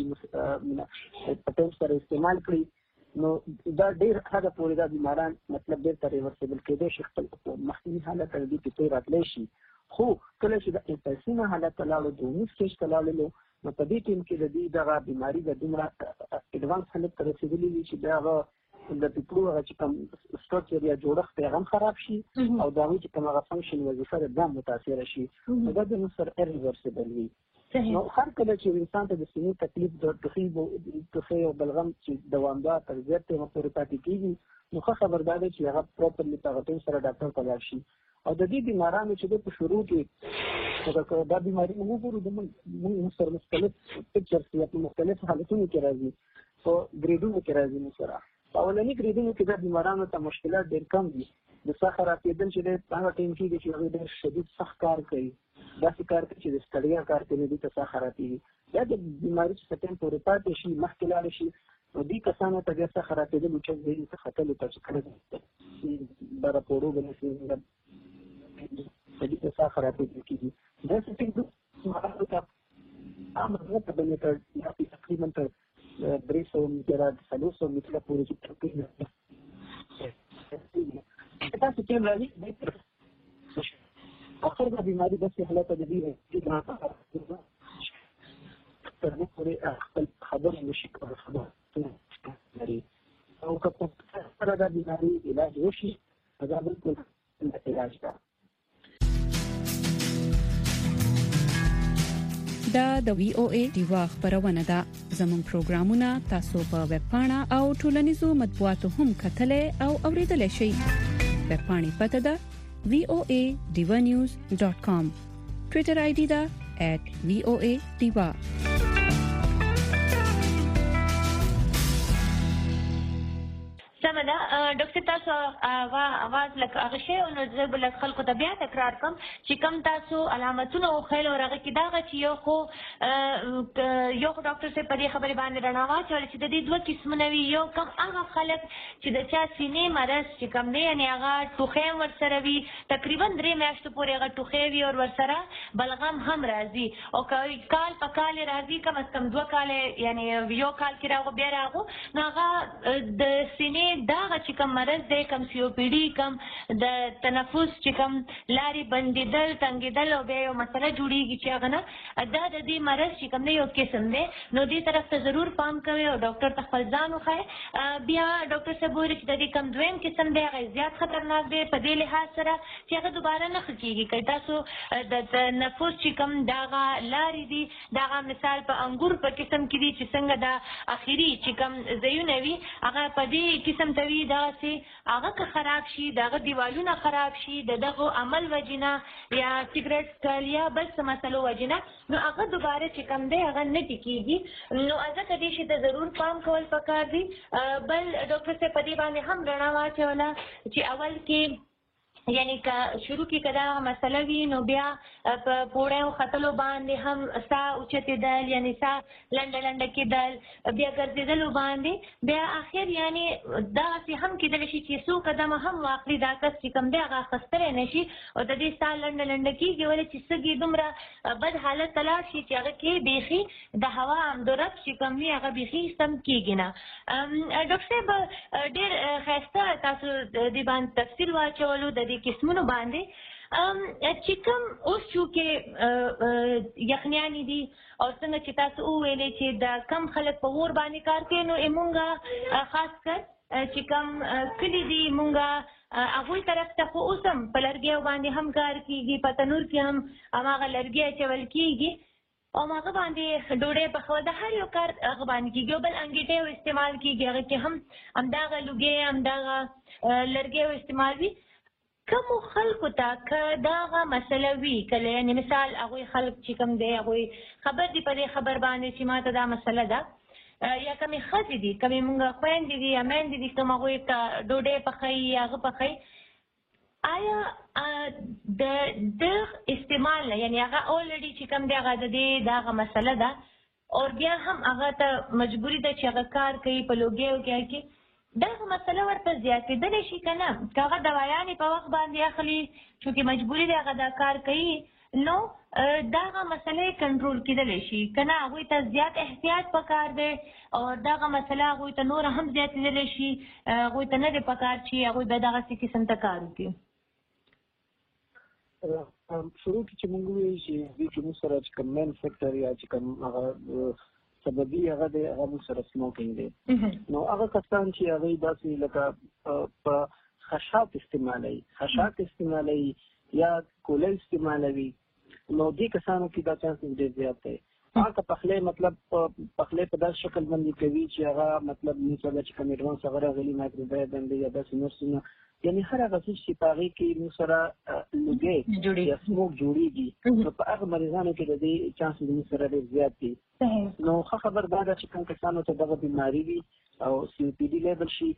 صحیح په ټایم سره استعمال کړي، نو دا ډېر حده پورې دا بیماران مطلب بېرته ریورسیبل کېدی شي، خپل مخکیني حالت ته د دې کې راتلی شي. خو کله چې د امفایسیما حالت ته لاړو، دومي سټیج ته لاړلو، نو په دې ټیم کې د دې دغه بیماري د دومره اډوانس حالت ته رسېدلي وي چې د هغه د پیپړو هغه چې کوم سټرکچر یا جوړښت یې هم خراب شي او د هغوی چې کوم هغه فنکشن وظیفه ده دا متاثره شي، نو دا د موږ سره ایرریورسیبل وي. نو هر کله چې انسان ته د سینې تکلیف د ټوخي ټوخي او بلغم چې دوامدار تر زیات ټیمه پورې پاتې کېږي نو ښه خبردار دی چې هغه پراپرلی په هغه سره ډاکټر ته لاړ شي. او د دې بیمارانو چې په شروع کې دا بیماري موږ ګورو د موږ سره مختلف پکچرز یا په مختلف حالتونو کې راځي او ګریډونو کې راځي. نو سره په اولني ګریډونو کې د بیمارانو ته مشکلات ډېر کم دي. د سخت راتېدل چې د هغه ټیم کې چې هغه ډېر شدید سخت کار کوي داسې کار کوي چې د ستړیا کار کوي د سخت راتېږي یا د بیماري چې ټیم پورې پاتې شي مخکې لاړ شي نو دې کسانو ته د سخت راتېدل چې د دې خطر ته چې کله د راپورو بنسي د دې سخت راتېدل کېږي دا څه چې ماته ته امر ته بنې ته یا تقریبا تر درې سوه متره څلور سوه متره پورې چې تقریبا تاسو چې راځي اخر د بیماری د حالت د دې د تر نو پورې خپل خبر نشي کولای خبر لري او که په سره د بیماری علاج وشي دا بالکل علاج ده. دا د وی او ای دیوا خبرونه ده. زموږ پروګرامونه تاسو په ویب پاڼه او ټولنیزو مطبوعاتو هم کتلې او اوریدلای شئ. ویب پاڼې پته ده وی او ای دیوا نیوز ډاٹ کام. ټوئیټر آی ډي ده ایٹ وی او ای دیوا. سمدا ډاکټر تاسو اواز لکه هغه شی او نو زه بل خلکو ته بیا تکرار کوم چې کم تاسو علامتونه او خیل او هغه کې دا چې یو خو یو خو ډاکټر سره په دې خبرې باندې رڼا واچول چې د دې دوه قسمونه وي. یو کم هغه خلک چې د چا سینې مرض چې کم دی یعنی هغه ټوخی ورسره وي تقریبا درې میاشتو پورې هغه ټوخی وي او ورسره بلغم هم راځي او کال په کال راځي کم از کم دوه کال یعنی یو کال کې راغو بیا راغو نو هغه د سینې دا چې کوم مرض دی کم سی او پی ډي کم د تنفس چې کوم لارې بندېدل تنګېدل او بیا یو مسله جوړېږي چې هغه نه دا د دې مرض چې کوم دی یو قسم دی نو دې طرف ته ضرور پام کوئ او ډاکټر ته خپل ځان وښایئ. بیا ډاکټر صاحب وایي چې د دې کوم دویم قسم دی هغه زیات خطرناک دی په دې لحاظ سره چې هغه دوباره نه ښه کېږي. که تاسو د تنفس چې کوم د هغه لارې دي د هغه مثال په انګور په قسم کې دي چې څنګه د اخري چې کوم ځایونه وي هغه په دې قسم ته وي دغه چې هغه که خراب شي دغه دیوالونه خراب شي د دغه عمل وجنه یا سیګریټ څکل یا بل څه مسلو وجنه نو هغه دوباره چې کوم دی هغه نه ټیکېږي. نو ځکه دې شي ته ضرور پام کول پکار دي. بل ډاکټر صاحب په دې باندې هم رڼا واچوله چې اول کې یعنی که شروع کې کدا مسله وي نو بیا په پوړې او خطلو باندې هم سا اوچتېدل یعنی سا لنډه لنډه کېدل بیا ګرځېدل باندې بیا اخر یعنی داسې هم کېدلی شي چې څو قدمه هم واخلي دا کس چې کوم دی هغه اخیستلی نه شي او د دې سا لنډه لنډه کېږي ولې چې سږي دومره بد حالت ته لاړ شي چې هغه کې بیخي د هوا امدورب چې کوم وي هغه بیخي سم کېږي نه. ډاکټر صاحب ډېر ښایسته تاسو دې باندې تفصیل واچولو د دې قسمونو باندې چې کوم اوس چونکې یخنیانې دي او څنګه چې تاسو وویلې چې د کم خلک په اور باندې کار کوي نو مونږ خاص کر چې کوم کلي دي مونږ هغوی طرف ته خو اوس هم په لرګیو باندې هم کار کېږي په تنور کې هم هماغه لرګي اچول کېږي او هغه باندې ډوډۍ پخول د هر یو کار هغه باندې کېږي او بل انګېټۍ استعمال کېږي هغه کې هم همدغه لوګۍ همدغه لرګي استعمال وي. کومو خلکو ته که دغه مسله وي کله یعنې مثال هغوی خلک چې کوم دی هغوی خبر دي په دې خبر باندې چې ما ته دا مسله ده یا کمې ښځې دي کمې مونږ خویندې دي یا میندې دي کوم هغوی ته ډوډۍ پخوي یا هغه پخوي آیا د د استعمال نه یعنې هغه اولرډي چې کوم دی هغه د دې دغه مسله ده او بیا هم هغه ته مجبوري ده چې هغه کار کوي په لوګیو کې کې دغه مسله ورته زیاتېدلی شي که نه که هغه دوايانې په وخت باندې اخلي چونکې مجبوري دی هغه دا کار کوي نو دغه مسلې کنټرول کېدلی شي که نه هغوی ته زیات احتیاط پکار دی او دغه مسله هغوی ته نوره هم زیاتېدلی شي هغوی ته نه دی پکار چې هغوی به دغسې قسم ته کار وکړي. شروع کې چې موږ وایو چې دې کې موږ سره چې کوم مین فیکټر یا چې کوم هغه سببي هغه دی هغه موږ سره سموکینګ دی نو هغه کسان چې هغوی داسې لکه په خشاک استعمالوي خشاک استعمالوي یا کوله استعمالوي نو دې کسانو کې دا چانس ډېر زیات دی. هغه پخلی مطلب پخلی په داسې شکل باندې کوي چې هغه مطلب موږ چې کوم ایډوانس هغه راغلي مایکروبیوم باندې یا داسې نورسونه یعنی هر هغه څه چې په هغې کې موږ سره لوګی یا سموک جوړېږي نو په هغه مریضانو کې د دې چانس زموږ سره ډېر زیات دي. نو ښه خبر دا ده چې کوم کسانو ته دغه بیماري وي او سی او پي ډي لیبل شي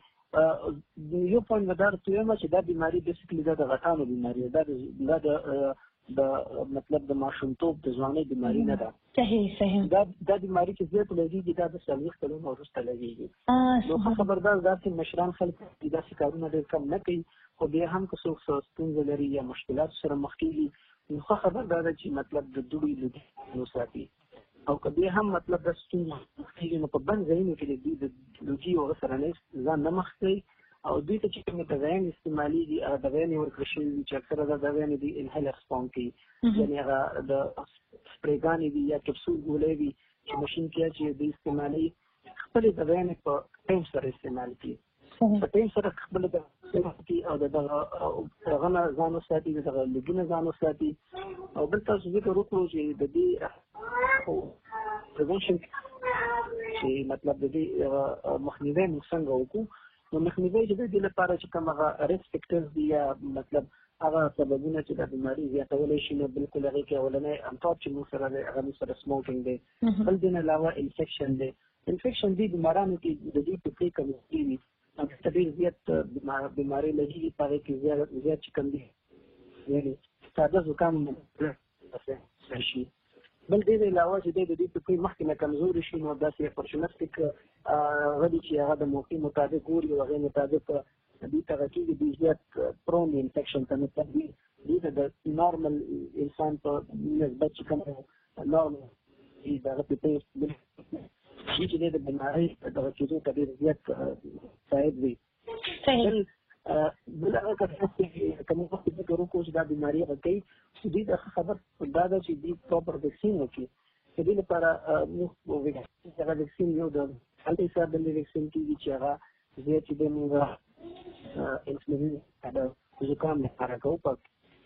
یو پوینټ به دا درته وایم چې دا بیماري بیسیکلي دا د غټانو بیماري ده. دا د د مطلب د ماشومتوب د ځوانۍ بیماري نه ده. صحیح صحیح دا دا بیماري چې زیات لګېږي دا د څلوېښت کلونو وروسته لګېږي. نو ښه خبردار داسې مشران خلک داسې کارونه ډېر کم نه کوي خو بیا هم که څوک څه ستونزه لري یا مشکلاتو سره مخ کېږي نو ښه خبردار ده چې مطلب د دوړې لوګي وساتي او که بیا هم مطلب د ستونزه مخ کېږي نو په بند ځایونو کې د دوی د لوګي هغه سره نه ځان نه مخ کوي او دوی ته چې کومې دوايان استعمالېږي هغه دوايانې ورکړل شوي وي چې اکثره دا دوايانې دي انهیلر سپون کوي یعنې هغه د سپریګانې دي یا کپسول ګولۍ وي چې مشین کې چې دوی استعمالوي خپلې دوايانې په ټایم سره استعمال کړي په ټایم سره خپله د او د دغه هغه نه ځان وساتي د دغه لوګي نه ځان وساتي او بل تاسو ذکر وکړو چې د دې پریونشن چې مطلب د دې مخنیوی موږ څنګه وکړو نو مخنیوی چې د دې لپاره چې کوم هغه ریسک فیکټرز دي یا مطلب هغه سببونه چې د بیماري زیاتولی شي نو بالکل هغې کې اولنی انټاپ چې موږ سره دی هغه موږ سره سموکینګ دی. بل دې نه علاوه انفیکشن دی. انفیکشن دي بیمارانو کې د دې ټوکې کمزوري وي هغه ډېر زیات بیمارۍ لګېږي په هغې کې زیات زیات چې کوم دي یعنې ساده زکام شي. بل دې نه علاوه چې دی د دې ټوکې مخکې نه کمزوري شي نو داسې اپورچونسټیک غدي چې هغه د موقع مطابق ګوري او هغې مطابق دوی ته هغه کېږي دوی زیات پرون انفیکشن ته مطلب دي دوی ته د نارمل انسان په نسبت چې کوم نارمل د هغه په شي چې دی د بیمارۍ دغه کېدو ته ډېر زیات ساعد وي. بل هغه کسان چې کوم وخت ذکر وکړو چې دا بیماري هغه کوي دوی ته خبر دا ده چې دوی پراپر ویکسین وکړي. د دې لپاره موږ هغه ویکسین یو د هلته حساب باندې ویکسین کېږي چې هغه زیات چې دی موږ انسولین د زکام لپاره کوو په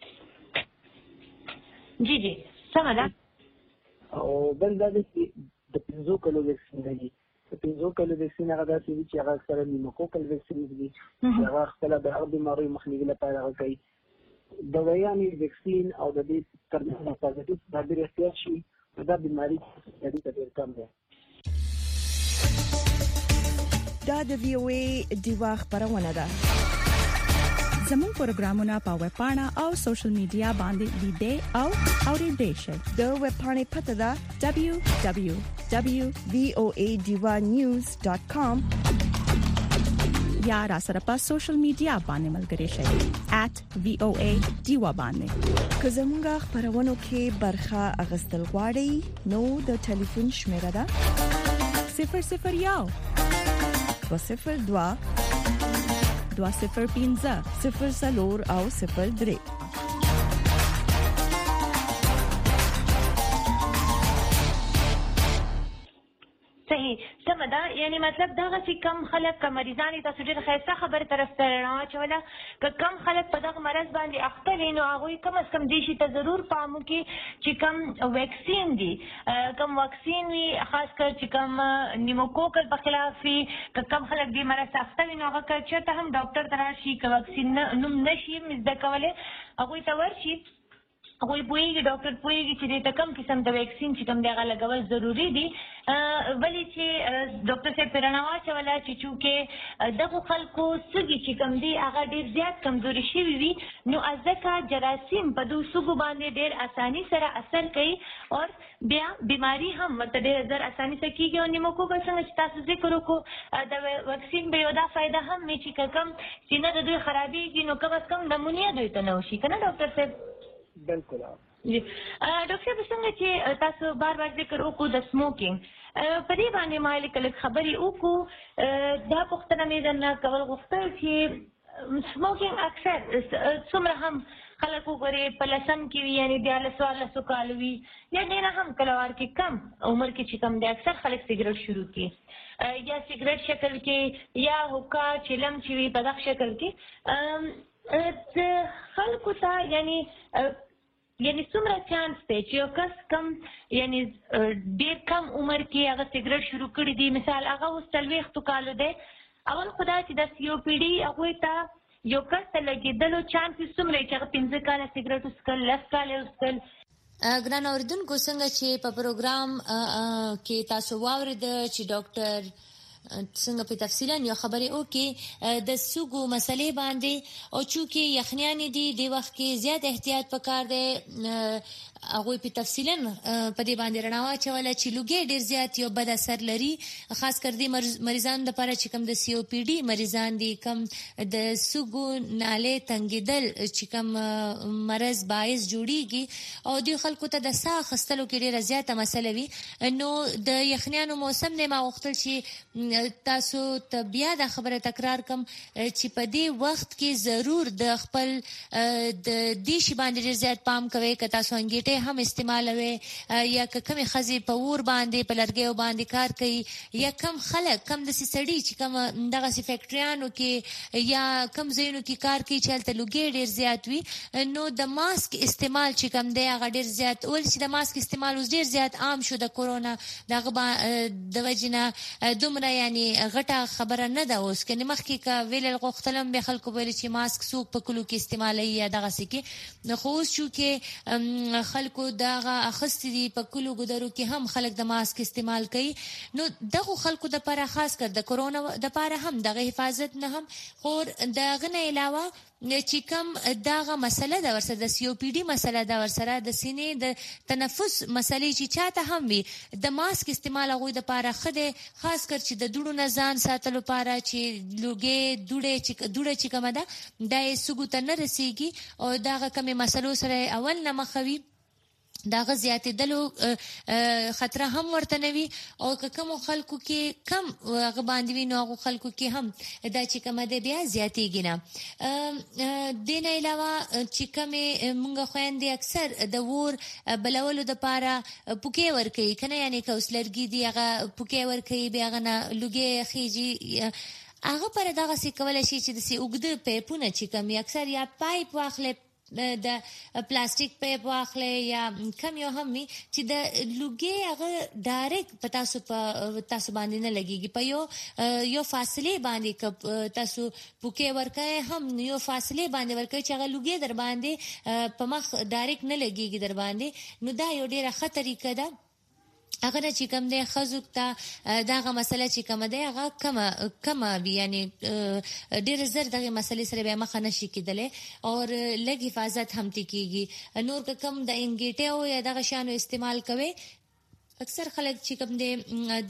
جی جی سمه ده. او بل دا دی چې د پنځو کلو ویکسین دی. د پنځو کلو ویکسین هغه داسې وي چې هغه اکثره نیموکوکل ویکسین دي چې هغه خپله د هغه بیماریو مخنیوي لپاره هغه کوي. دوايانې ویکسین او د دې ترمنځ حفاظتي دا ډېر احتیاط شي دا بیماري د دې ډېر کم دی. دا د وی او ای دیوا خبرونه ده. زموږ پروګرامونه په ویب پاڼه او سوشل میډیا باندې لیدې او اورېدې شئ. د ویب پاڼې پته ده دبليو دبليو دبليو ډاٹ وی او ای دیوا نیوز ډاٹ کام یا را سره په سوشل میډیا باندې ملګري شئ ایٹ وی او ای دیوا باندې. که زموږ خبرونو کې برخه اخیستل غواړئ نو د ټلیفون شمیره ده صفر صفر یو دو صفر دوا دوا صفر پنځه صفر څلور او صفر درې. صحیح سمه ده. یعنی مطلب دغه چې کم خلک که مریضان دي تاسو ډېره ښایسته خبرې طرف ته رڼا واچوله که کم خلک په دغه مرض باندې اخته وي نو هغوی کم از کم دې شي ته ضرور پام وکړي چې کم ویکسین دي کم واکسین وي خاص کر چې کم نیموکوکل په خلاف وي که کم خلک دې مرض اخته وي نو هغه که چېرته هم ډاکټر ته راشي که واکسین نوم نه شي زده کولی هغوی ته ورشي هغوی پوهېږي ډاکټر پوهېږي چې دې ته کوم قسم د ویکسین چې کوم دی هغه لګول ضروري دي. ولې چې ډاکټر صاحب پرې رڼا واچوله چې چونکې دغو خلکو سږي چې کوم دي هغه ډېر زیات کمزوري شوي وي نو ځکه جراثیم په دو سږو باندې ډېر اساني سره اثر کوي او بیا بیماري هم ورته ډېره زر اساني سره کېږي. او نیموکوکل څنګه چې تاسو ذکر وکړو د واکسین به یو دا فایده هم وي چې که کوم سینه د دوی خرابېږي نو کم از کم نمونیا دوی ته نه وشي که نه ډاکټر صاحب. بالکل. ډاکټر صاحب څنګه چې تاسو بار بار ذکر وکړو د سموکینګ په دې باندې ما لږ لږ خبرې وکړو دا پوښتنه مې درنه کول غوښتل چې سموکینګ اکثر څومره هم خلک وګورې په لسم کې وي یعنې دیارلس څوارلسو کالو وي یا ډېره هم کله وار کې کم عمر کې چې کم دی اکثر خلک سګرټ شروع کړي یا سګرټ شکل کې یا حقا چلم چې وي په دغه شکل کې د خلکو ته یعنی یعنی څومره چانس دی چې یو کس کم یعنی ډېر کم عمر کې هغه سګرټ شروع کړی دی، مثال هغه اوس څلوېښتو کالو دی، اول خو دا چې د سی او پي ډي هغوی ته یو کس ته لګېدلو چانسز څومره چې هغه پنځه کاله سګرټ وڅښل، لس کاله وڅښل. ګران اوریدونکو، څنګه چې په پروګرام کې تاسو واورېده چې ډاکټر څنګه په تفصیلا یو خبرې وکړي د سوګو مسلې باندې، او چونکې یخنیانې دي د وخت کې زیات احتیاط پکار دی، هغوی په تفصیلا په دې باندې رڼا واچوله چې لوګي ډېر زیات یو بد اثر لري، خاص کر دې مریضانو لپاره چې کوم د سی او پي ډي مریضان دي، کوم د سوګو نالې تنګېدل چې کوم مرض باعث جوړیږي او د خلکو ته د ساه اخیستلو کې ډېره زیاته مسله وي. نو د یخنیانو موسم دی، ما غوښتل چې تاسو ته بیا دا خبره تکرار کم چې په دې وخت کې ضرور د خپل د دې شي باندې ډېر زیات پام کوئ، که تاسو انګیټې هم استعمالوي یا که کمې ښځې په اور باندې په لرګیو باندې کار کوي، یا کم خلک کم داسې سړي چې کوم دغسې فیکټریانو کې یا کم ځایونو کې کار کوي چې هلته لوګي ډېر زیات وي، نو د ماسک استعمال چې کوم دی هغه ډېر زیات، ولې چې د ماسک استعمال اوس ډېر زیات عام شو د کورونا د هغه د وجې نه دومره یعنی غټه خبره نه ده اوس. کنې مخکې که ویل غوښتلم بیا خلکو ویل چې ماسک څوک په کلو کې استعمالوي یا دغسې کې، خو اوس چونکې خلکو دغه اخیستي دي په کلو ګودرو کې هم خلک د ماسک استعمال کوي، نو دغو خلکو دپاره خاص کر د کورونا دپاره هم دغه حفاظت نه هم، خو د هغه نه علاوه چې کوم دغه مسله ده ورسره د سی او پي ډي مسله ده ورسره د سینې د تنفس مسلې چې چاته هم وي، د ماسک استعمال هغوی دپاره ښه دی، خاص کر چې د دوړو نه ځان ساتلو لپاره چې لوګي دوړه چې کومه ده دا یې سږو ته نه رسېږي او دغه کمې مسلو سره اول نه مخ وي، داغه زیاتېدلو خطره هم ورته نه وي، او که کومو خلکو کې کم هغه باندې وي نو هغو خلکو کې هم دا چې کومه دی بیا زیاتېږي نه. دې نه علاوه چې کومې مونږ خویندې اکثر د اور بلولو دپاره پوکې ورکوي که نه، یعنې که اوس لرګي دي هغه پوکې ورکوي، بیا هغه نه لوګي خیږي، هغه پر دغسې کولی شي چې داسې اوږده پیپونه چې کوم وي، اکثر یا پایپ واخلی د پلاستیک پیپ واخلی یا کم یو هم وي چې د لوګي هغه ډایرکټ په تاسو په تاسو باندې نه لګېږي، په یو یو فاصلې باندې که تاسو پوکې ورکوئ هم یو فاصلې باندې ورکوئ چې هغه لوګي در باندې په مخ ډایرکټ نه لګېږي در باندې، نو دا یو ډېره ښه طریقه ده. هغه نه چې کوم دی ښځو ته دغه مسله چې کومه دی هغه کمه کمه وي، یعنې ډېر زر دغې مسلې سره بیا مخه نشي کېدلی او لږ حفاظت هم ترې کېږي. نور که کوم د انګیټیو یا دغه شیانو استعمال کوئ، اکثر خلک چې کوم دی د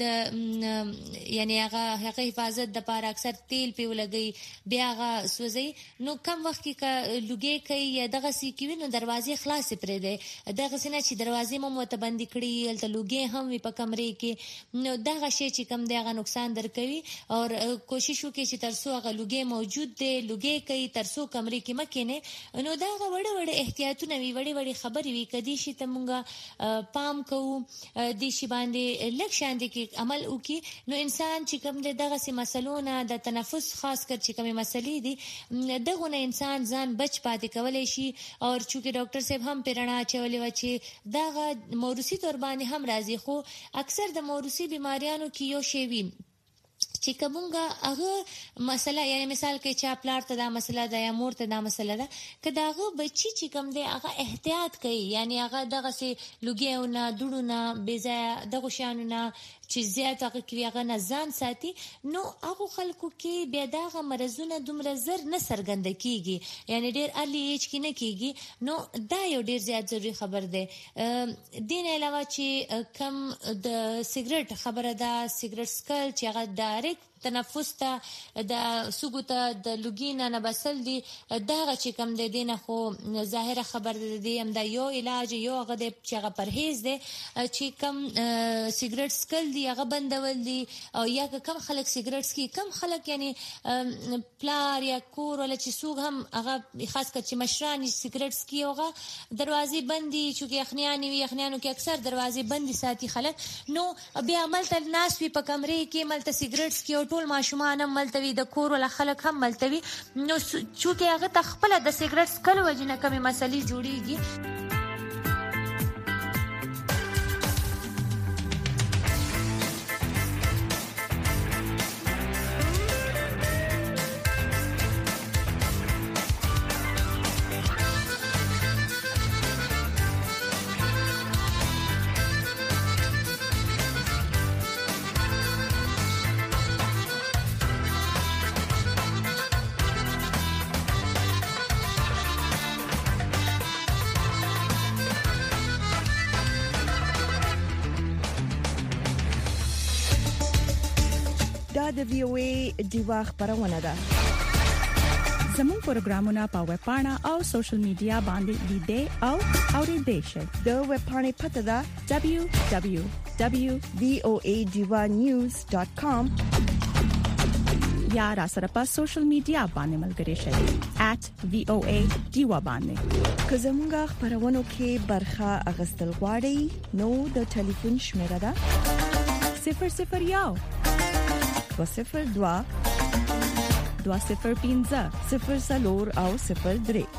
یعنی هغه هغه حفاظت دپاره اکثر تیل پې ولګوي بیا هغه سوځوي، نو کم وخت کې که لوګی کوي یا دغسې کوي نو دروازې خلاصې پرېږدی، دغسې نه چې دروازې هم ورته بندې کړي، هلته لوګی هم وي په کمرې کې، نو دغه شی چې کوم دی هغه نقصان درکوي، او کوشش وکړئ چې تر څو هغه لوګی موجود دی لوګی کوي تر څو کمرې کې مه کښېنئ، نو دا هغه وړه وړه احتیاطونه وي، وړې وړې خبرې وي، که دې شي ته مونږ پام کوو، دې شي باندې لږ شان دي کې عمل وکړي، نو انسان چې کوم دی دغسې مسلو نه د تنفس خاص کر چې کومې مسلې دي دغو نه انسان ځان بچ پاتې کولی شي. او چونکې ډاکټر صاحب هم پرې رڼا اچولې وه چې دغه موروثي طور باندې هم راځي، خو اکثر د موروثي بیماریانو کې یو شی وي چې که مونږ هغه مسله، یعنی مثال کې چا پلار ته دا مسله ده یا مور ته دا مسله ده، که د هغه بچي چې کوم دی هغه احتیاط کوي، یعنی هغه دغسې لوګیو نه دوړو نه بې ځایه دغو شیانو نه چې زیات هغه کوي هغه نه ځان ساتي، نو هغو خلکو کې بیا دغه مرضونه دومره زر نه څرګنده کېږي، یعنی ډېر ارلی ایج کې نه کېږي، نو دا یو ډېر زیات ضروري خبر دی. دې نه علاوه چې کم د سګرټ خبره ده، سګرټ څکل چې هغه ډایرکټ تنفس ته د سږو ته د لوګي نه نبسل دي، دغه چې کوم دی دی نه خو ظاهره خبر دی دی هم دا یو علاج یو هغه دی چې هغه پرهیز دی، چې کم سګرټ څکل دي هغه بندول دي، او یا که کم خلک سګرټ څکي، کم خلک یعنی پلار یا کور ولا چې څوک هم هغه خاص کر چې مشران سګرټ څکي هغه دروازې بندي، چونکې یخنیانې وي، یخنیانو کې اکثر دروازې بندي ساتي خلک، نو بیا ملته ناست وي په کمرې کې ملته سګرټ څکي، ټول ماشومان هم ملتوي، د کور ولا خلک هم ملتوي، نو چونکې هغه ته خپله د سګرټ څکلو وجې نه کمې مسلې جوړېږي. د وی او ای دیوا خبرونه ده. زموږ پروګرامونه په ویب پاڼه او سوشل میډیا باندې لیدئ او اوریدئ شئ. د ویب پاڼې پته ده دبليو دبليو دبليو ډاٹ وی او ای دیوا نیوز ډاٹ کام یا را سره په سوشل میډیا باندې ملګري شئ ایٹ وی او ای دیوا باندې. که زموږ خبرونه کې برخه اغستل غواړئ نو د ټلیفون شمیره ده صفر صفر یو دو صفر دو دو صفر پنځه صفر څلور او صفر درې.